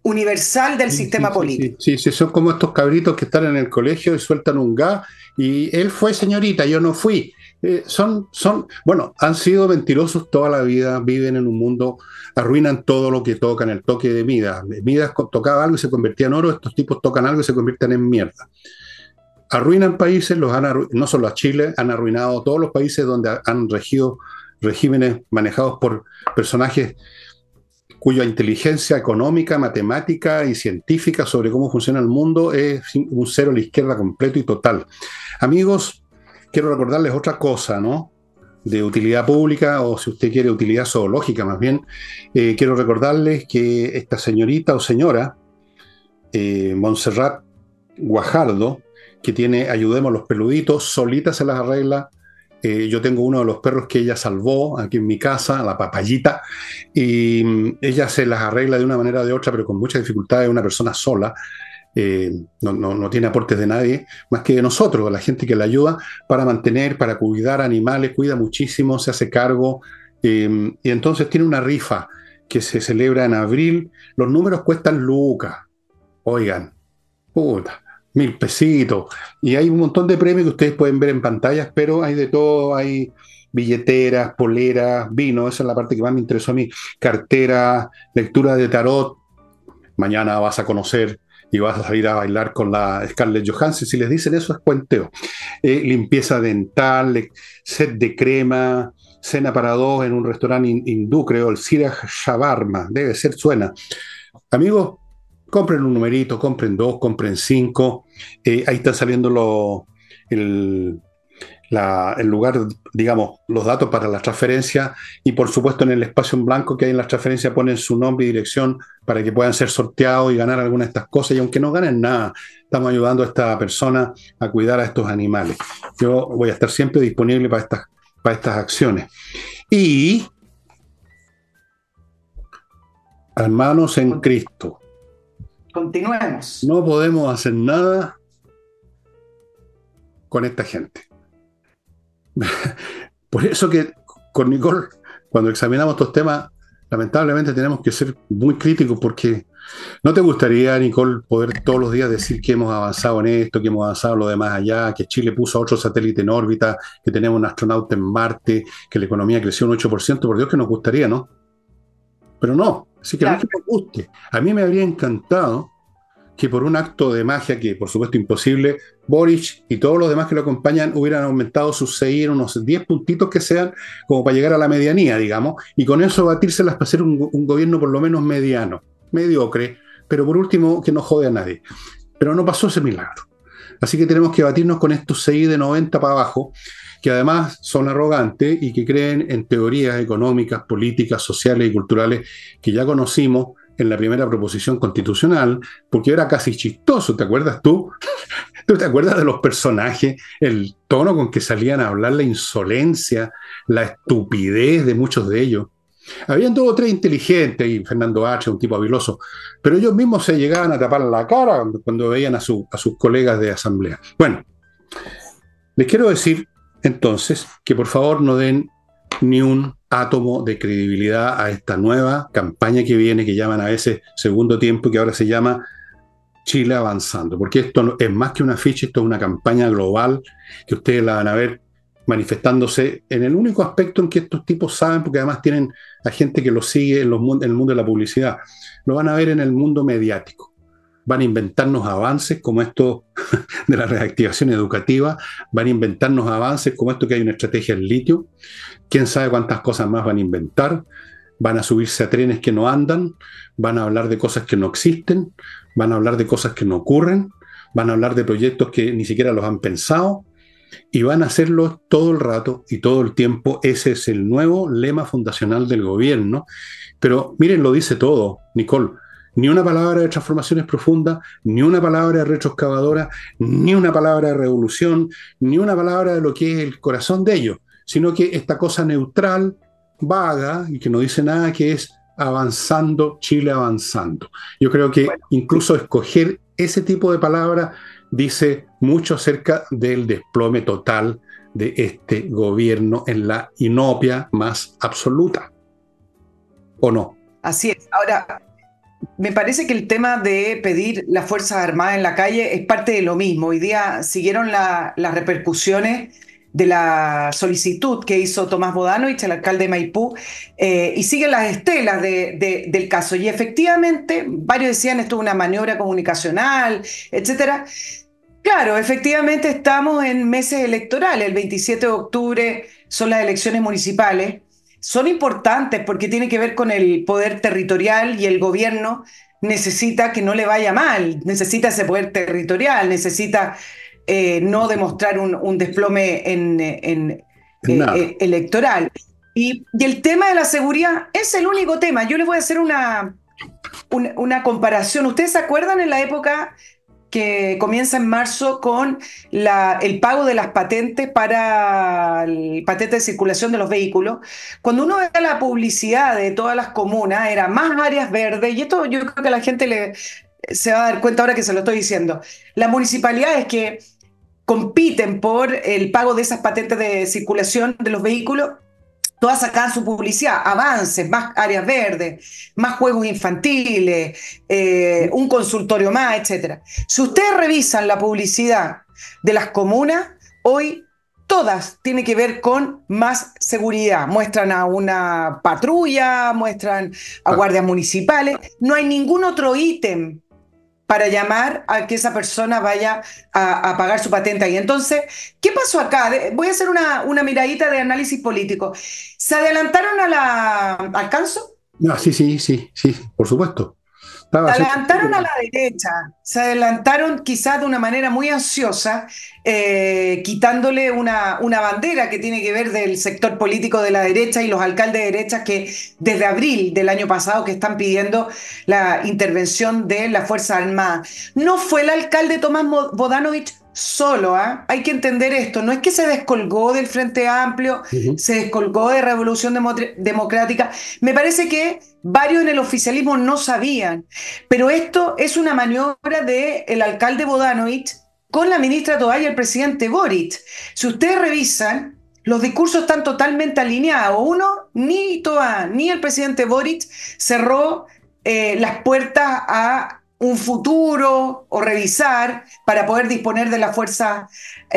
universal del Sí, sistema político. sí, son como estos cabritos que están en el colegio y sueltan un gas y él fue señorita, yo no fui. Bueno, han sido mentirosos toda la vida, viven en un mundo, arruinan todo lo que tocan, el toque de Midas. Midas tocaba algo y se convertía en oro, estos tipos tocan algo y se convierten en mierda. Arruinan países, no solo a Chile, han arruinado todos los países donde han regido regímenes manejados por personajes cuya inteligencia económica, matemática y científica sobre cómo funciona el mundo es un cero a la izquierda completo y total. Amigos, quiero recordarles otra cosa, ¿no? De utilidad pública, o si usted quiere, utilidad zoológica más bien. Quiero recordarles que esta señorita o señora, Montserrat Guajardo, que tiene Ayudemos los Peluditos, solita se las arregla. Yo tengo uno de los perros que ella salvó aquí en mi casa, la Papayita, y ella se las arregla de una manera o de otra, pero con mucha dificultad, es una persona sola. No tiene aportes de nadie, más que de nosotros, la gente que la ayuda para mantener, para cuidar animales, cuida muchísimo, se hace cargo, y entonces tiene una rifa que se celebra en abril. Los números cuestan lucas, oigan, puta, 1.000 pesitos. Y hay un montón de premios que ustedes pueden ver en pantallas, pero hay de todo, hay billeteras, poleras, vino, esa es la parte que más me interesó a mí, cartera, lectura de tarot. Mañana vas a conocer y vas a salir a bailar con la Scarlett Johansson. Si les dicen eso es cuenteo. Limpieza dental, set de crema, cena para dos en un restaurante hindú, creo, el Siraj Shawarma, debe ser, suena. Amigos, compren un numerito, compren dos, compren cinco. Ahí están saliendo el lugar, digamos, los datos para la transferencia, y por supuesto en el espacio en blanco que hay en la transferencia ponen su nombre y dirección para que puedan ser sorteados y ganar alguna de estas cosas. Y aunque no ganen nada, estamos ayudando a esta persona a cuidar a estos animales. Yo voy a estar siempre disponible para estas acciones. Y, hermanos en Cristo, Continuemos. no podemos hacer nada con esta gente. Por eso que con Nicole, cuando examinamos estos temas, lamentablemente tenemos que ser muy críticos, porque ¿no te gustaría, Nicole, poder todos los días decir que hemos avanzado en esto, que hemos avanzado en lo demás allá, que Chile puso otro satélite en órbita, que tenemos un astronauta en Marte, que la economía creció un 8%? Por Dios que nos gustaría, ¿no? Pero no, así que no es que nos guste. A mí me habría encantado que por un acto de magia, que por supuesto imposible, Boric y todos los demás que lo acompañan hubieran aumentado sus 6 en unos 10 puntitos que sean, como para llegar a la medianía, digamos, y con eso batírselas para hacer un gobierno por lo menos mediano, mediocre, pero por último que no jode a nadie. Pero no pasó ese milagro. Así que tenemos que batirnos con estos 6 de 90 para abajo, que además son arrogantes y que creen en teorías económicas, políticas, sociales y culturales que ya conocimos en la primera proposición constitucional, porque era casi chistoso, ¿te acuerdas tú? ¿Tú te acuerdas de los personajes, el tono con que salían a hablar, la insolencia, la estupidez de muchos de ellos? Habían 2 o 3 inteligentes, y Fernando H., un tipo habiloso, pero ellos mismos se llegaban a tapar la cara cuando veían a sus colegas de asamblea. Bueno, les quiero decir entonces que por favor no den ni un átomo de credibilidad a esta nueva campaña que viene, que llaman a veces segundo tiempo, que ahora se llama Chile Avanzando, porque esto es más que un afiche, esto es una campaña global que ustedes la van a ver manifestándose en el único aspecto en que estos tipos saben, porque además tienen a gente que los sigue en el mundo de la publicidad, lo van a ver en el mundo mediático. Van a inventarnos avances como esto de la reactivación educativa, van a inventarnos avances como esto que hay una estrategia en litio, quién sabe cuántas cosas más van a inventar, van a subirse a trenes que no andan, van a hablar de cosas que no existen, van a hablar de cosas que no ocurren, van a hablar de proyectos que ni siquiera los han pensado, y van a hacerlo todo el rato y todo el tiempo. Ese es el nuevo lema fundacional del gobierno. Pero miren, lo dice todo, Nicole. Ni una palabra de transformaciones profundas, ni una palabra de retroexcavadora, ni una palabra de revolución, ni una palabra de lo que es el corazón de ellos, sino que esta cosa neutral, vaga, y que no dice nada, que es avanzando, Chile avanzando. Yo creo que incluso escoger ese tipo de palabra dice mucho acerca del desplome total de este gobierno en la inopia más absoluta. ¿O no? Así es. Ahora, me parece que el tema de pedir las Fuerzas Armadas en la calle es parte de lo mismo. Hoy día siguieron las repercusiones de la solicitud que hizo Tomás Bodanovich, el alcalde de Maipú, y siguen las estelas del caso. Y efectivamente, varios decían esto es una maniobra comunicacional, etcétera. Claro, efectivamente estamos en meses electorales. El 27 de octubre son las elecciones municipales. Son importantes porque tiene que ver con el poder territorial y el gobierno necesita que no le vaya mal, necesita ese poder territorial, necesita no demostrar un desplome Nada. electoral. Y el tema de la seguridad es el único tema. Yo les voy a hacer una comparación. ¿Ustedes se acuerdan en la época que comienza en marzo con el pago de las patentes para el patente de circulación de los vehículos? Cuando uno ve la publicidad de todas las comunas, era más áreas verdes, y esto yo creo que la gente se va a dar cuenta ahora que se lo estoy diciendo. Las municipalidades que compiten por el pago de esas patentes de circulación de los vehículos, todas sacan su publicidad, avances, más áreas verdes, más juegos infantiles, un consultorio más, etcétera. Si ustedes revisan la publicidad de las comunas, hoy todas tienen que ver con más seguridad. Muestran a una patrulla, muestran a Ah, guardias municipales. No hay ningún otro ítem para llamar a que esa persona vaya a pagar su patente ahí. Entonces, ¿qué pasó acá? Voy a hacer una miradita de análisis político. ¿Se adelantaron al canso? no, sí, sí, sí, sí, por supuesto. Estaba Se haciendo... adelantaron a la derecha, se adelantaron quizás de una manera muy ansiosa, quitándole una bandera que tiene que ver del sector político de la derecha y los alcaldes de derecha que desde abril del año pasado que están pidiendo la intervención de la Fuerza Armada. No fue el alcalde Tomás Bodanovich solo, ¿ah? Hay que entender esto, no es que se descolgó del Frente Amplio, Ujú. se descolgó de Revolución Democrática, me parece que varios en el oficialismo no sabían, pero esto es una maniobra del alcalde Bodanovich con la ministra Toá y el presidente Boric. Si ustedes revisan, los discursos están totalmente alineados. Uno, ni Toá ni el presidente Boric cerró las puertas a un futuro o revisar para poder disponer de la Fuerza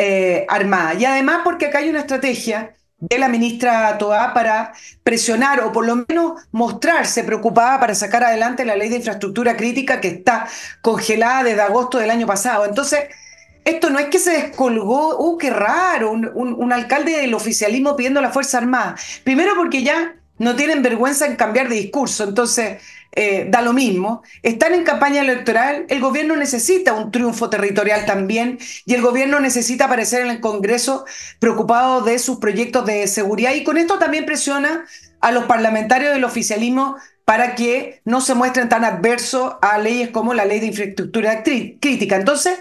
Armada. Y además porque acá hay una estrategia de la ministra Toá para presionar o por lo menos mostrarse preocupada para sacar adelante la ley de infraestructura crítica que está congelada desde agosto del año pasado. Entonces, esto no es que se descolgó, qué raro, un alcalde del oficialismo pidiendo la Fuerza Armada. Primero porque ya no tienen vergüenza en cambiar de discurso, entonces da lo mismo. Están en campaña electoral, el gobierno necesita un triunfo territorial también y el gobierno necesita aparecer en el Congreso preocupado de sus proyectos de seguridad y con esto también presiona a los parlamentarios del oficialismo para que no se muestren tan adversos a leyes como la ley de infraestructura crítica. Entonces,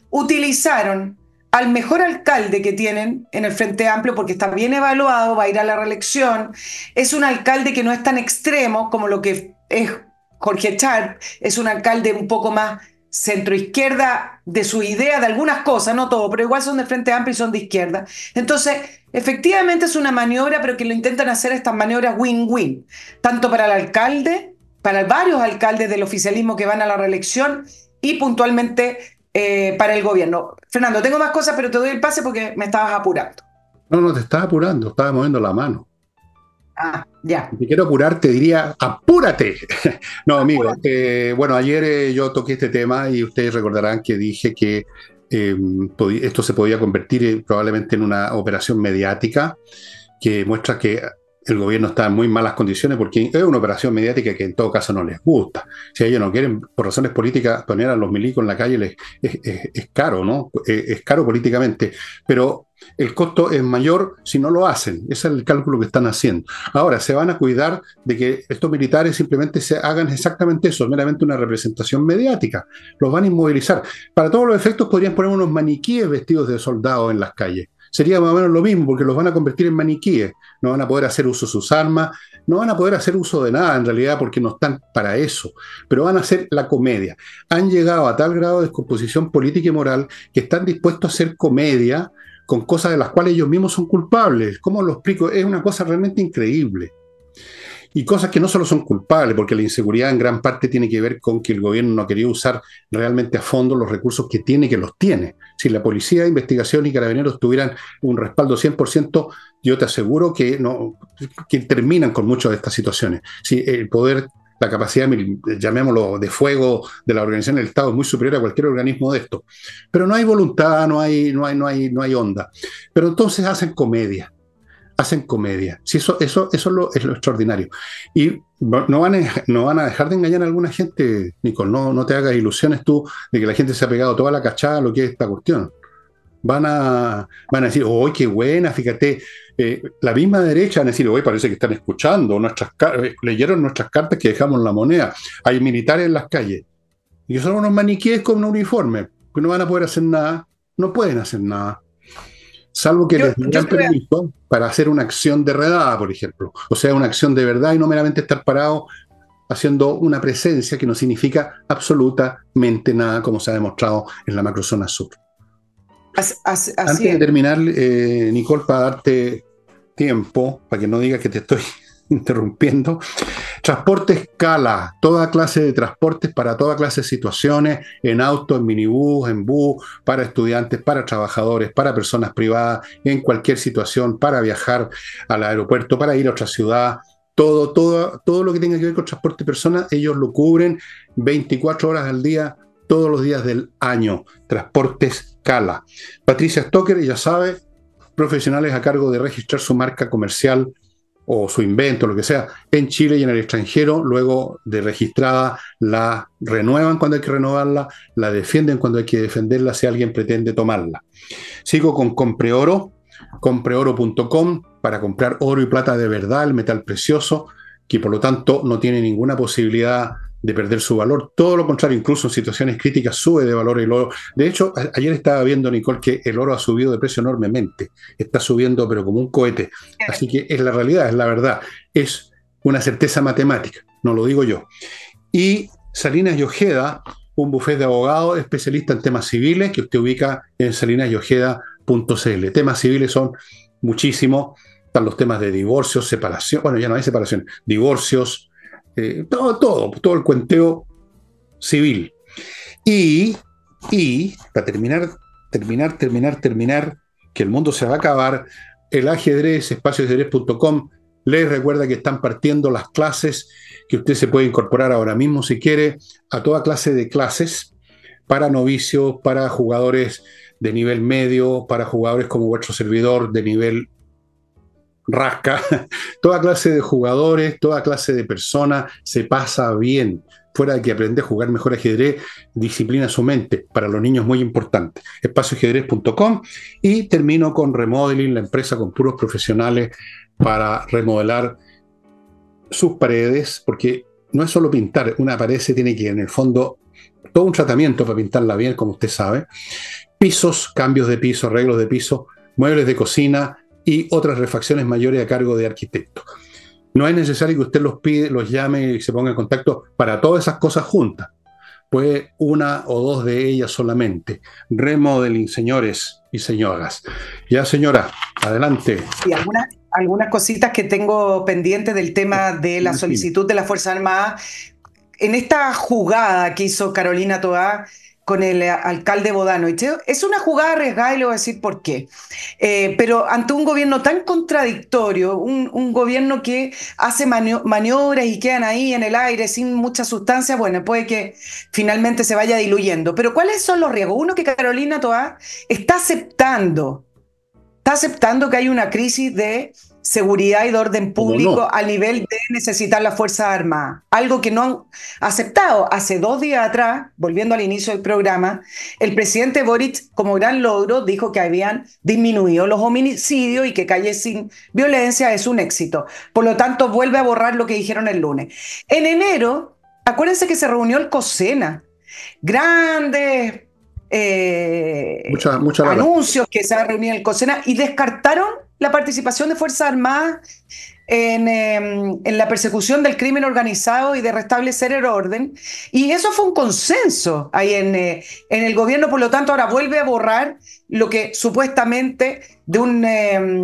utilizaron al mejor alcalde que tienen en el Frente Amplio porque está bien evaluado, va a ir a la reelección, es un alcalde que no es tan extremo como lo que es Jorge Char, es un alcalde un poco más centroizquierda de su idea de algunas cosas, no todo, pero igual son del Frente Amplio y son de izquierda. Entonces, efectivamente es una maniobra, pero que lo intentan hacer estas maniobras win-win, tanto para el alcalde, para varios alcaldes del oficialismo que van a la reelección y puntualmente para el gobierno. Fernando, tengo más cosas, pero te doy el pase porque me estabas apurando. No, no te estaba apurando, estaba moviendo la mano. Ah, ya. Si te quiero apurar, te diría, apúrate. No, amigo, Apúrate. bueno, ayer yo toqué este tema y ustedes recordarán que dije que esto se podía convertir probablemente en una operación mediática que muestra que el gobierno está en muy malas condiciones porque es una operación mediática que en todo caso no les gusta. Si ellos no quieren, por razones políticas, poner a los milicos en la calle es caro, ¿no? Es caro políticamente, pero el costo es mayor si no lo hacen. Ese es el cálculo que están haciendo. Ahora, se van a cuidar de que estos militares simplemente se hagan exactamente eso, meramente una representación mediática. Los van a inmovilizar. Para todos los efectos podrían poner unos maniquíes vestidos de soldados en las calles. Sería más o menos lo mismo, porque los van a convertir en maniquíes. No van a poder hacer uso de sus armas, no van a poder hacer uso de nada en realidad, porque no están para eso. Pero van a hacer la comedia. Han llegado a tal grado de descomposición política y moral que están dispuestos a hacer comedia con cosas de las cuales ellos mismos son culpables. ¿Cómo lo explico? Es una cosa realmente increíble. y cosas que no solo son culpables, porque la inseguridad en gran parte tiene que ver con que el gobierno no ha querido usar realmente a fondo los recursos que tiene, que los tiene. Si la policía, investigación y carabineros tuvieran un respaldo 100%, yo te aseguro que, no, que terminan con muchas de estas situaciones. Si el poder, la capacidad, llamémoslo, de fuego de la organización del Estado es muy superior a cualquier organismo de esto. Pero no hay voluntad, no hay onda. Pero entonces hacen comedia. Si eso es lo extraordinario. Y no van a dejar de engañar a alguna gente, Nicole. No te hagas ilusiones tú de que la gente se ha pegado toda la cachada a lo que es esta cuestión. Van a decir, ¡oh, qué buena! Fíjate, la misma derecha van a decir, hoy parece que están escuchando, leyeron nuestras cartas que dejamos en la moneda. Hay militares en las calles. Y son unos maniquíes con un uniforme, que no van a poder hacer nada, no pueden hacer nada. Salvo que les den permiso para hacer una acción de redada, por ejemplo. O sea, una acción de verdad y no meramente estar parado haciendo una presencia que no significa absolutamente nada, como se ha demostrado en la macrozona sur. Antes de terminar, Nicole, para darte tiempo, para que no digas que te estoy interrumpiendo, transporte escala, toda clase de transportes para toda clase de situaciones, en auto, en minibús, en bus, para estudiantes, para trabajadores, para personas privadas, en cualquier situación, para viajar al aeropuerto, para ir a otra ciudad. Todo lo que tenga que ver con transporte de personas, ellos lo cubren 24 horas al día, todos los días del año. Transportes Cala. Patricia Stocker, ya sabe, profesionales a cargo de registrar su marca comercial o su invento, lo que sea, en Chile y en el extranjero. Luego de registrada, la renuevan cuando hay que renovarla, la defienden cuando hay que defenderla si alguien pretende tomarla. Sigo con compreoro.com para comprar oro y plata de verdad, el metal precioso, que por lo tanto no tiene ninguna posibilidad de perder su valor. Todo lo contrario, incluso en situaciones críticas sube de valor el oro. De hecho, ayer estaba viendo, Nicole, que el oro ha subido de precio enormemente. Está subiendo, pero como un cohete. Así que es la realidad, es la verdad. Es una certeza matemática, no lo digo yo. Y Salinas y Ojeda, un bufete de abogados especialista en temas civiles que usted ubica en salinasyojeda.cl. Temas civiles son muchísimos. Están los temas de divorcios, separación. Bueno, ya no hay separación. Divorcios, todo el cuenteo civil. Y para terminar, que el mundo se va a acabar, el ajedrez, espacioajedrez.com, les recuerda que están partiendo las clases, que usted se puede incorporar ahora mismo si quiere a toda clase de clases para novicios, para jugadores de nivel medio, para jugadores como vuestro servidor de nivel rasca, toda clase de jugadores, toda clase de personas, se pasa bien. Fuera de que aprende a jugar mejor ajedrez, disciplina su mente. Para los niños muy importante. Espacioajedrez.com. Y termino con Remodeling, la empresa con puros profesionales para remodelar sus paredes, porque no es solo pintar, una pared se tiene que, en el fondo, todo un tratamiento para pintarla bien, como usted sabe. Pisos, cambios de piso, arreglos de piso, muebles de cocina y otras refacciones mayores a cargo de arquitectos. No es necesario que usted los llame y se ponga en contacto para todas esas cosas juntas. Pues una o dos de ellas solamente. Remodeling, señores y señoras. Ya, señora, adelante. Y algunas cositas que tengo pendientes del tema de la solicitud de las Fuerzas Armadas. En esta jugada que hizo Carolina Toá con el alcalde Bodano, es una jugada arriesgada y le voy a decir por qué. Pero ante un gobierno tan contradictorio, un gobierno que hace maniobras y quedan ahí en el aire sin mucha sustancia, bueno, puede que finalmente se vaya diluyendo. Pero ¿cuáles son los riesgos? Uno, que Carolina Toá está aceptando que hay una crisis de seguridad y de orden público al nivel de necesitar las Fuerzas Armadas. Algo que no han aceptado. Hace 2 días atrás, volviendo al inicio del programa, el presidente Boric, como gran logro, dijo que habían disminuido los homicidios y que Calle Sin Violencia es un éxito. Por lo tanto, vuelve a borrar lo que dijeron el lunes. En enero, acuérdense que se reunió el COSENA. Grandes anuncios que se va a reunir el COSENA y descartaron la participación de Fuerzas Armadas en la persecución del crimen organizado y de restablecer el orden. Y eso fue un consenso ahí en el gobierno. Por lo tanto, ahora vuelve a borrar lo que supuestamente de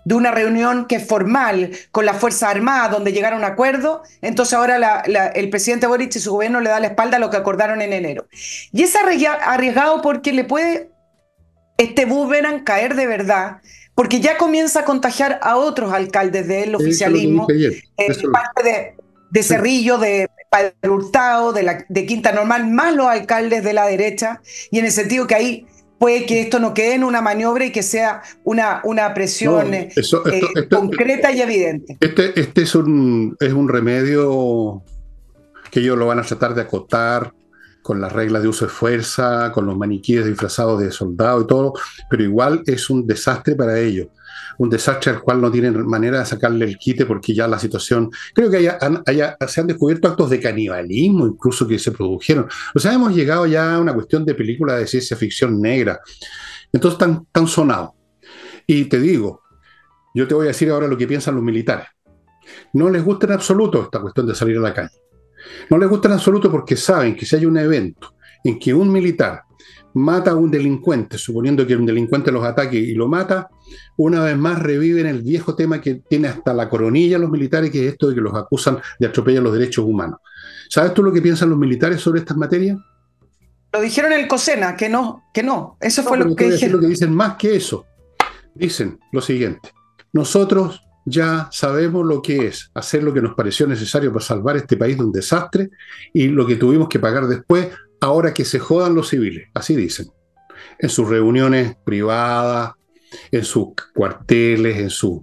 de una reunión que es formal con las Fuerzas Armadas, donde llegaron a un acuerdo, entonces ahora el presidente Boric y su gobierno le da la espalda a lo que acordaron en enero. Y es arriesgado porque le puede este boomerang caer de verdad, porque ya comienza a contagiar a otros alcaldes del oficialismo, parte de Cerrillo, de Padre Hurtado, de Quinta Normal, más los alcaldes de la derecha, y en el sentido que ahí puede que esto no quede en una maniobra y que sea una presión concreta y evidente. Este es un remedio que ellos lo van a tratar de acotar con las reglas de uso de fuerza, con los maniquíes disfrazados de soldados y todo, pero igual es un desastre para ellos. Un desastre al cual no tienen manera de sacarle el quite porque ya la situación, creo que se han descubierto actos de canibalismo incluso que se produjeron. O sea, hemos llegado ya a una cuestión de película de ciencia ficción negra. Entonces, tan sonado. Y te digo, yo te voy a decir ahora lo que piensan los militares. No les gusta en absoluto esta cuestión de salir a la calle. No les gusta en absoluto porque saben que si hay un evento en que un militar mata a un delincuente, suponiendo que un delincuente los ataque y lo mata, una vez más reviven el viejo tema que tiene hasta la coronilla los militares, que es esto de que los acusan de atropellar los derechos humanos. ¿Sabes tú lo que piensan los militares sobre estas materias? Lo dijeron en el COSENA, que no. Eso fue lo que dijeron. Lo que dicen más que eso. Dicen lo siguiente: nosotros ya sabemos lo que es hacer lo que nos pareció necesario para salvar este país de un desastre y lo que tuvimos que pagar después, ahora que se jodan los civiles. Así dicen. En sus reuniones privadas, en sus cuarteles, en sus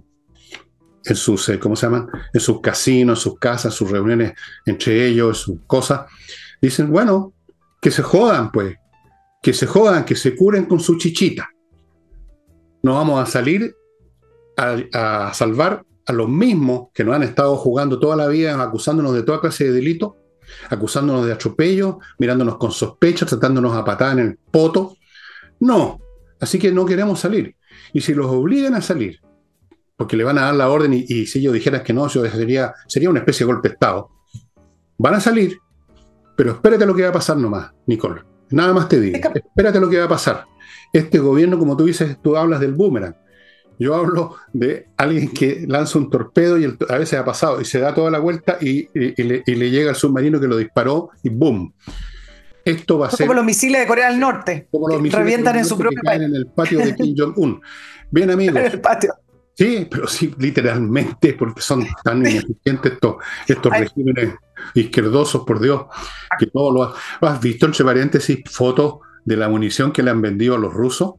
¿cómo se llaman? En sus casinos, en sus casas, sus reuniones entre ellos, sus cosas. Dicen, bueno, que se jodan, pues. Que se jodan, que se curen con su chichita. No vamos a salir a salvar a los mismos que nos han estado jugando toda la vida, acusándonos de toda clase de delitos, acusándonos de atropello, mirándonos con sospecha, tratándonos a patada en el poto. No, así que no queremos salir. Y si los obligan a salir, porque le van a dar la orden y si ellos dijeran que no, sería una especie de golpe de Estado, van a salir, pero espérate lo que va a pasar nomás, Nicole. Nada más te digo, espérate lo que va a pasar. Este gobierno, como tú dices, tú hablas del boomerang. Yo hablo de alguien que lanza un torpedo y a veces ha pasado y se da toda la vuelta y le llega al submarino que lo disparó y ¡boom! Esto va a ser como los misiles de Corea del Norte, como los misiles revientan en su propio país. En el patio de Kim Jong-un. Bien, amigos. En el patio. Sí, pero sí, literalmente, porque son tan ineficientes estos regímenes izquierdosos, por Dios, que todo lo has visto, entre paréntesis, fotos de la munición que le han vendido a los rusos.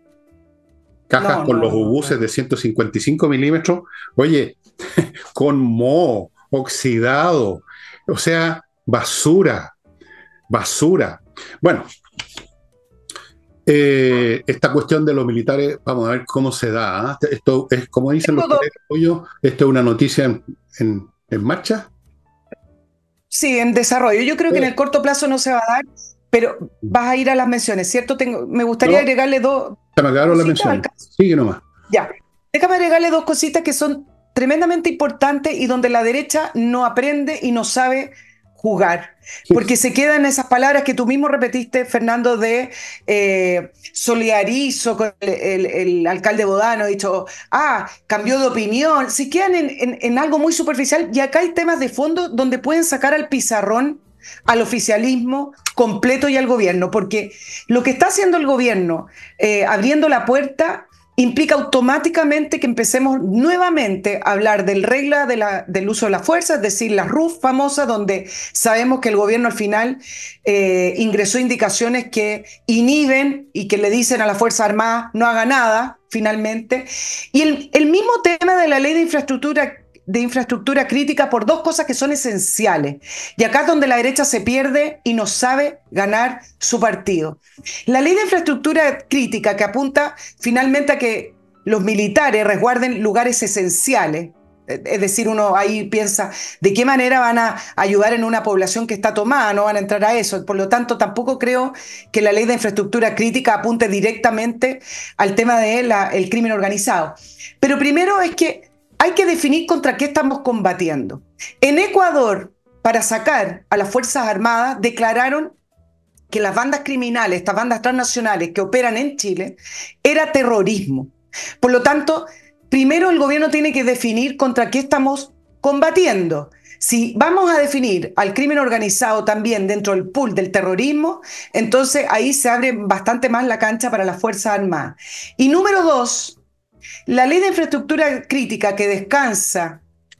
Cajas con los obuses de 155 milímetros, oye, con moho, oxidado, o sea, basura. Bueno, esta cuestión de los militares, vamos a ver cómo se da. Esto es, como dicen los colegas, esto es una noticia en marcha. Sí, en desarrollo. Yo creo que en el corto plazo no se va a dar, pero vas a ir a las menciones, ¿cierto? Me gustaría agregarle dos. Se me acabaron las menciones. Sigue nomás. Ya. Déjame agregarle dos cositas que son tremendamente importantes y donde la derecha no aprende y no sabe jugar. Porque se quedan esas palabras que tú mismo repetiste, Fernando, de solidarizo con el alcalde Bodano, ha dicho, cambió de opinión. Se quedan en algo muy superficial y acá hay temas de fondo donde pueden sacar al pizarrón al oficialismo completo y al gobierno, porque lo que está haciendo el gobierno, abriendo la puerta, implica automáticamente que empecemos nuevamente a hablar del regla del uso de la fuerza, es decir, la RUF famosa, donde sabemos que el gobierno al final ingresó indicaciones que inhiben y que le dicen a la Fuerza Armada no haga nada, finalmente. Y el mismo tema de la ley de infraestructura crítica por dos cosas que son esenciales. Y acá es donde la derecha se pierde y no sabe ganar su partido. La ley de infraestructura crítica que apunta finalmente a que los militares resguarden lugares esenciales. Es decir, uno ahí piensa de qué manera van a ayudar en una población que está tomada, no van a entrar a eso. Por lo tanto, tampoco creo que la ley de infraestructura crítica apunte directamente al tema del crimen organizado. Pero primero es que hay que definir contra qué estamos combatiendo. En Ecuador, para sacar a las Fuerzas Armadas, declararon que las bandas criminales, estas bandas transnacionales que operan en Chile, era terrorismo. Por lo tanto, primero el gobierno tiene que definir contra qué estamos combatiendo. Si vamos a definir al crimen organizado también dentro del pool del terrorismo, entonces ahí se abre bastante más la cancha para las Fuerzas Armadas. Y número dos, la ley de infraestructura crítica que descansa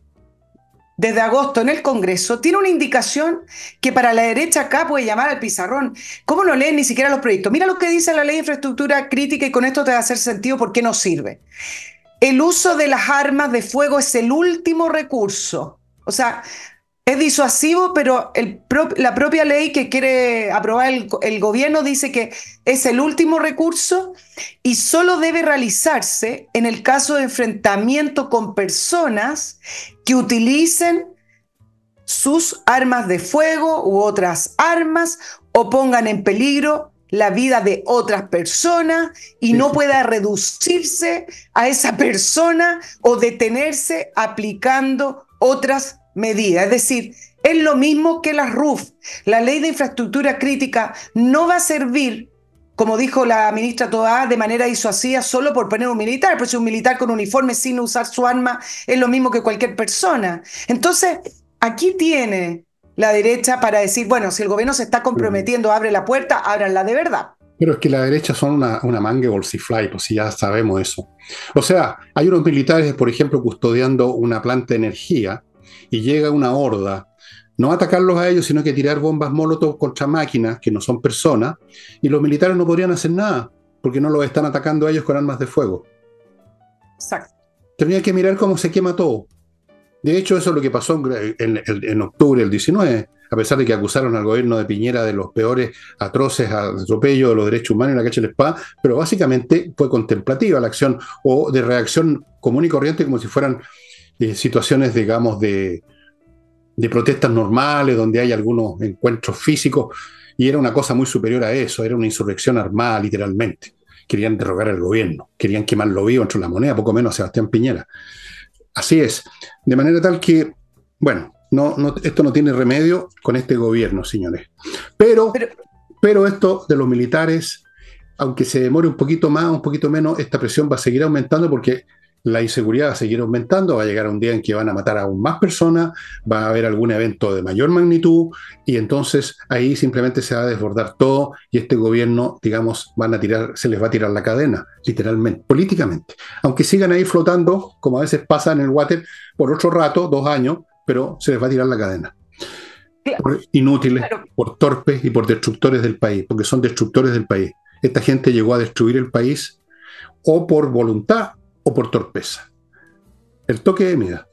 desde agosto en el Congreso tiene una indicación que para la derecha acá puede llamar al pizarrón. ¿Cómo no leen ni siquiera los proyectos? Mira lo que dice la ley de infraestructura crítica y con esto te va a hacer sentido por qué no sirve. El uso de las armas de fuego es el último recurso. O sea, es disuasivo, pero la propia ley que quiere aprobar el gobierno dice que es el último recurso y solo debe realizarse en el caso de enfrentamiento con personas que utilicen sus armas de fuego u otras armas o pongan en peligro la vida de otras personas y no pueda reducirse a esa persona o detenerse aplicando otras medidas. Es decir, es lo mismo que las RUF. La ley de infraestructura crítica no va a servir, como dijo la ministra Toá, de manera disuasiva solo por poner un militar, pero si un militar con uniforme sin usar su arma es lo mismo que cualquier persona. Entonces, aquí tiene la derecha para decir, bueno, si el gobierno se está comprometiendo, abre la puerta, ábranla de verdad. Pero es que la derecha son una manga de bolsifly, pues si ya sabemos eso. O sea, hay unos militares, por ejemplo, custodiando una planta de energía y llega una horda, no atacarlos a ellos, sino que tirar bombas molotov contra máquinas que no son personas, y los militares no podrían hacer nada, porque no los están atacando a ellos con armas de fuego. Exacto. Tendría que mirar cómo se quema todo. De hecho, eso es lo que pasó en octubre del 19, a pesar de que acusaron al gobierno de Piñera de los peores atroces atropellos de los derechos humanos en la calle de la espada, pero básicamente fue contemplativa la acción o de reacción común y corriente como si fueran situaciones, digamos, de protestas normales, donde hay algunos encuentros físicos, y era una cosa muy superior a eso, era una insurrección armada, literalmente. Querían derrocar al gobierno, querían quemarlo vivo entre la moneda, poco menos a Sebastián Piñera. Así es, de manera tal que, bueno, esto no tiene remedio con este gobierno, señores. Pero esto de los militares, aunque se demore un poquito más, un poquito menos, esta presión va a seguir aumentando porque la inseguridad va a seguir aumentando, va a llegar un día en que van a matar aún más personas, va a haber algún evento de mayor magnitud y entonces ahí simplemente se va a desbordar todo y este gobierno, digamos, se les va a tirar la cadena, literalmente, políticamente. Aunque sigan ahí flotando, como a veces pasa en el water, por otro rato, 2 años, pero se les va a tirar la cadena. Por inútiles, por torpes y por destructores del país, porque son destructores del país. Esta gente llegó a destruir el país o por voluntad o por torpeza. El toque de mida.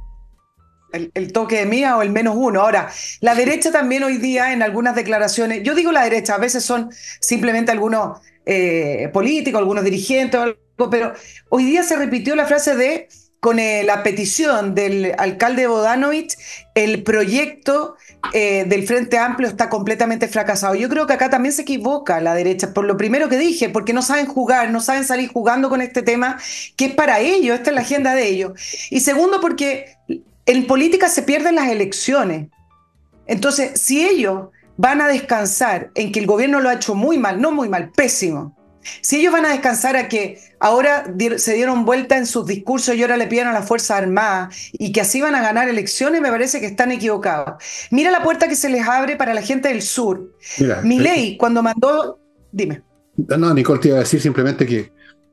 El toque de mida o el -1. Ahora, la derecha también hoy día en algunas declaraciones, yo digo la derecha, a veces son simplemente algunos políticos, algunos dirigentes, pero hoy día se repitió la frase de, con la petición del alcalde Bodanovich, el proyecto del Frente Amplio está completamente fracasado. Yo creo que acá también se equivoca la derecha, por lo primero que dije, porque no saben jugar, no saben salir jugando con este tema, que es para ellos, esta es la agenda de ellos. Y segundo, porque en política se pierden las elecciones. Entonces, si ellos van a descansar en que el gobierno lo ha hecho muy mal, no muy mal, pésimo, si ellos van a descansar a que ahora se dieron vuelta en sus discursos y ahora le piden a las Fuerzas Armadas y que así van a ganar elecciones, me parece que están equivocados. Mira la puerta que se les abre para la gente del sur. Mira, Milei, cuando mandó... Dime. No, Nicole, te iba a decir simplemente que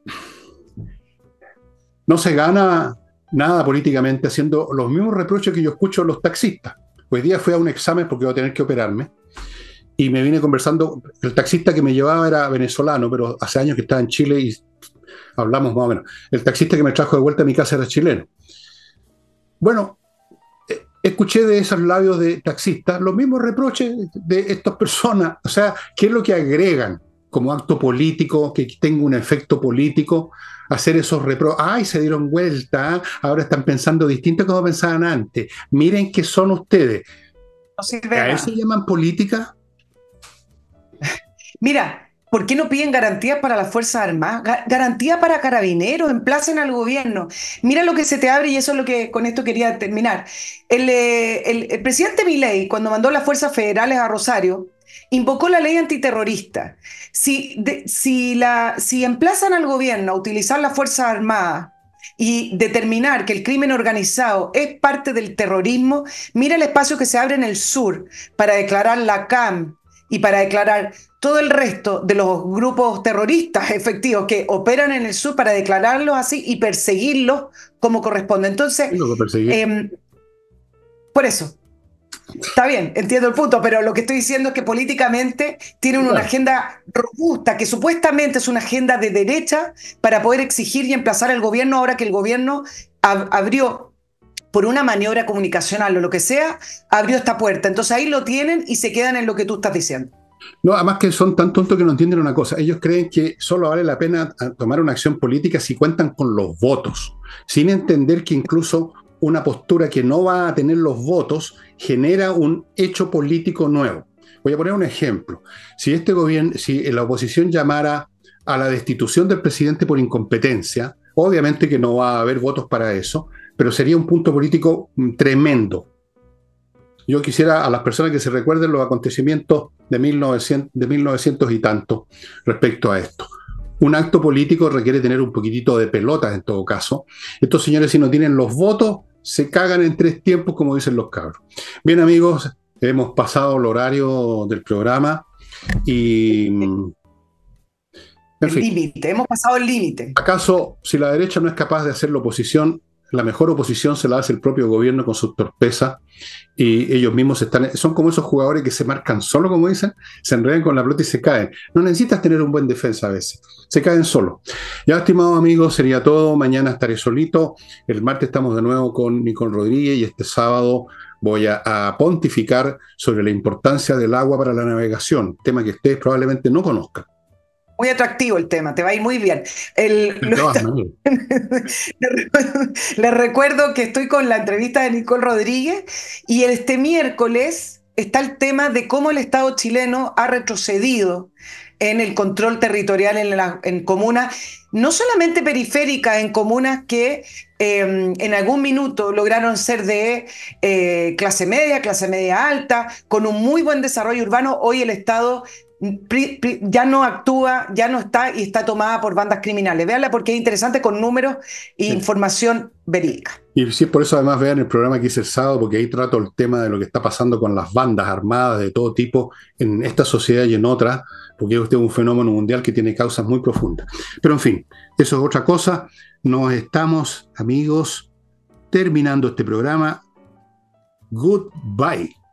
no se gana nada políticamente haciendo los mismos reproches que yo escucho a los taxistas. Hoy día fui a un examen porque voy a tener que operarme y me vine conversando, el taxista que me llevaba era venezolano, pero hace años que estaba en Chile y hablamos más o menos. El taxista que me trajo de vuelta a mi casa era chileno. Bueno, escuché de esos labios de taxistas los mismos reproches de estas personas. O sea, ¿qué es lo que agregan como acto político, que tenga un efecto político, hacer esos reproches? ¡Ay, se dieron vuelta! Ahora están pensando distinto como pensaban antes. Miren qué son ustedes. No sirve ¿A eso llaman política? Mira, ¿por qué no piden garantías para las Fuerzas Armadas? Garantía para carabineros, emplacen al gobierno. Mira lo que se te abre y eso es lo que con esto quería terminar. El presidente Milei, cuando mandó las fuerzas federales a Rosario, invocó la ley antiterrorista. Si emplazan al gobierno a utilizar las Fuerzas Armadas y determinar que el crimen organizado es parte del terrorismo, mira el espacio que se abre en el sur para declarar la CAM y para declarar todo el resto de los grupos terroristas efectivos que operan en el sur, para declararlos así y perseguirlos como corresponde. Entonces, Es lo que perseguí. por eso, está bien, entiendo el punto, pero lo que estoy diciendo es que políticamente tienen una Claro. agenda robusta, que supuestamente es una agenda de derecha, para poder exigir y emplazar al gobierno, ahora que el gobierno abrió, por una maniobra comunicacional o lo que sea, abrió esta puerta. Entonces ahí lo tienen y se quedan en lo que tú estás diciendo. No, además que son tan tontos que no entienden una cosa. Ellos creen que solo vale la pena tomar una acción política si cuentan con los votos, sin entender que incluso una postura que no va a tener los votos genera un hecho político nuevo. Voy a poner un ejemplo. Si este gobierno, si la oposición llamara a la destitución del presidente por incompetencia, obviamente que no va a haber votos para eso, pero sería un punto político tremendo. Yo quisiera a las personas que se recuerden los acontecimientos de 1900 y tanto respecto a esto. Un acto político requiere tener un poquitito de pelotas en todo caso. Estos señores, si no tienen los votos, se cagan en 3 tiempos, como dicen los cabros. Bien, amigos, hemos pasado el horario del programa y, en El fin, límite, hemos pasado el límite. ¿acaso si la derecha no es capaz de hacer la oposición, la mejor oposición se la hace el propio gobierno con su torpeza? Y ellos mismos son como esos jugadores que se marcan solo, como dicen, se enredan con la pelota y se caen. No necesitas tener un buen defensa a veces, se caen solo. Ya, estimados amigos, sería todo. Mañana estaré solito. El martes estamos de nuevo con Nicole Rodríguez y este sábado voy a pontificar sobre la importancia del agua para la navegación, tema que ustedes probablemente no conozcan. Muy atractivo el tema, te va a ir muy bien. De todas maneras. Les recuerdo que estoy con la entrevista de Nicole Rodríguez y este miércoles está el tema de cómo el Estado chileno ha retrocedido en el control territorial en comunas, no solamente periféricas, en comunas que en algún minuto lograron ser de clase media alta, con un muy buen desarrollo urbano. Hoy el Estado ya no actúa, ya no está y está tomada por bandas criminales. Véanla porque es interesante, con números e Sí. información verídica. Y sí, por eso además vean el programa que hice el sábado, porque ahí trato el tema de lo que está pasando con las bandas armadas de todo tipo en esta sociedad y en otras, porque este es un fenómeno mundial que tiene causas muy profundas. Pero en fin, eso es otra cosa. Nos estamos, amigos, terminando este programa. Goodbye.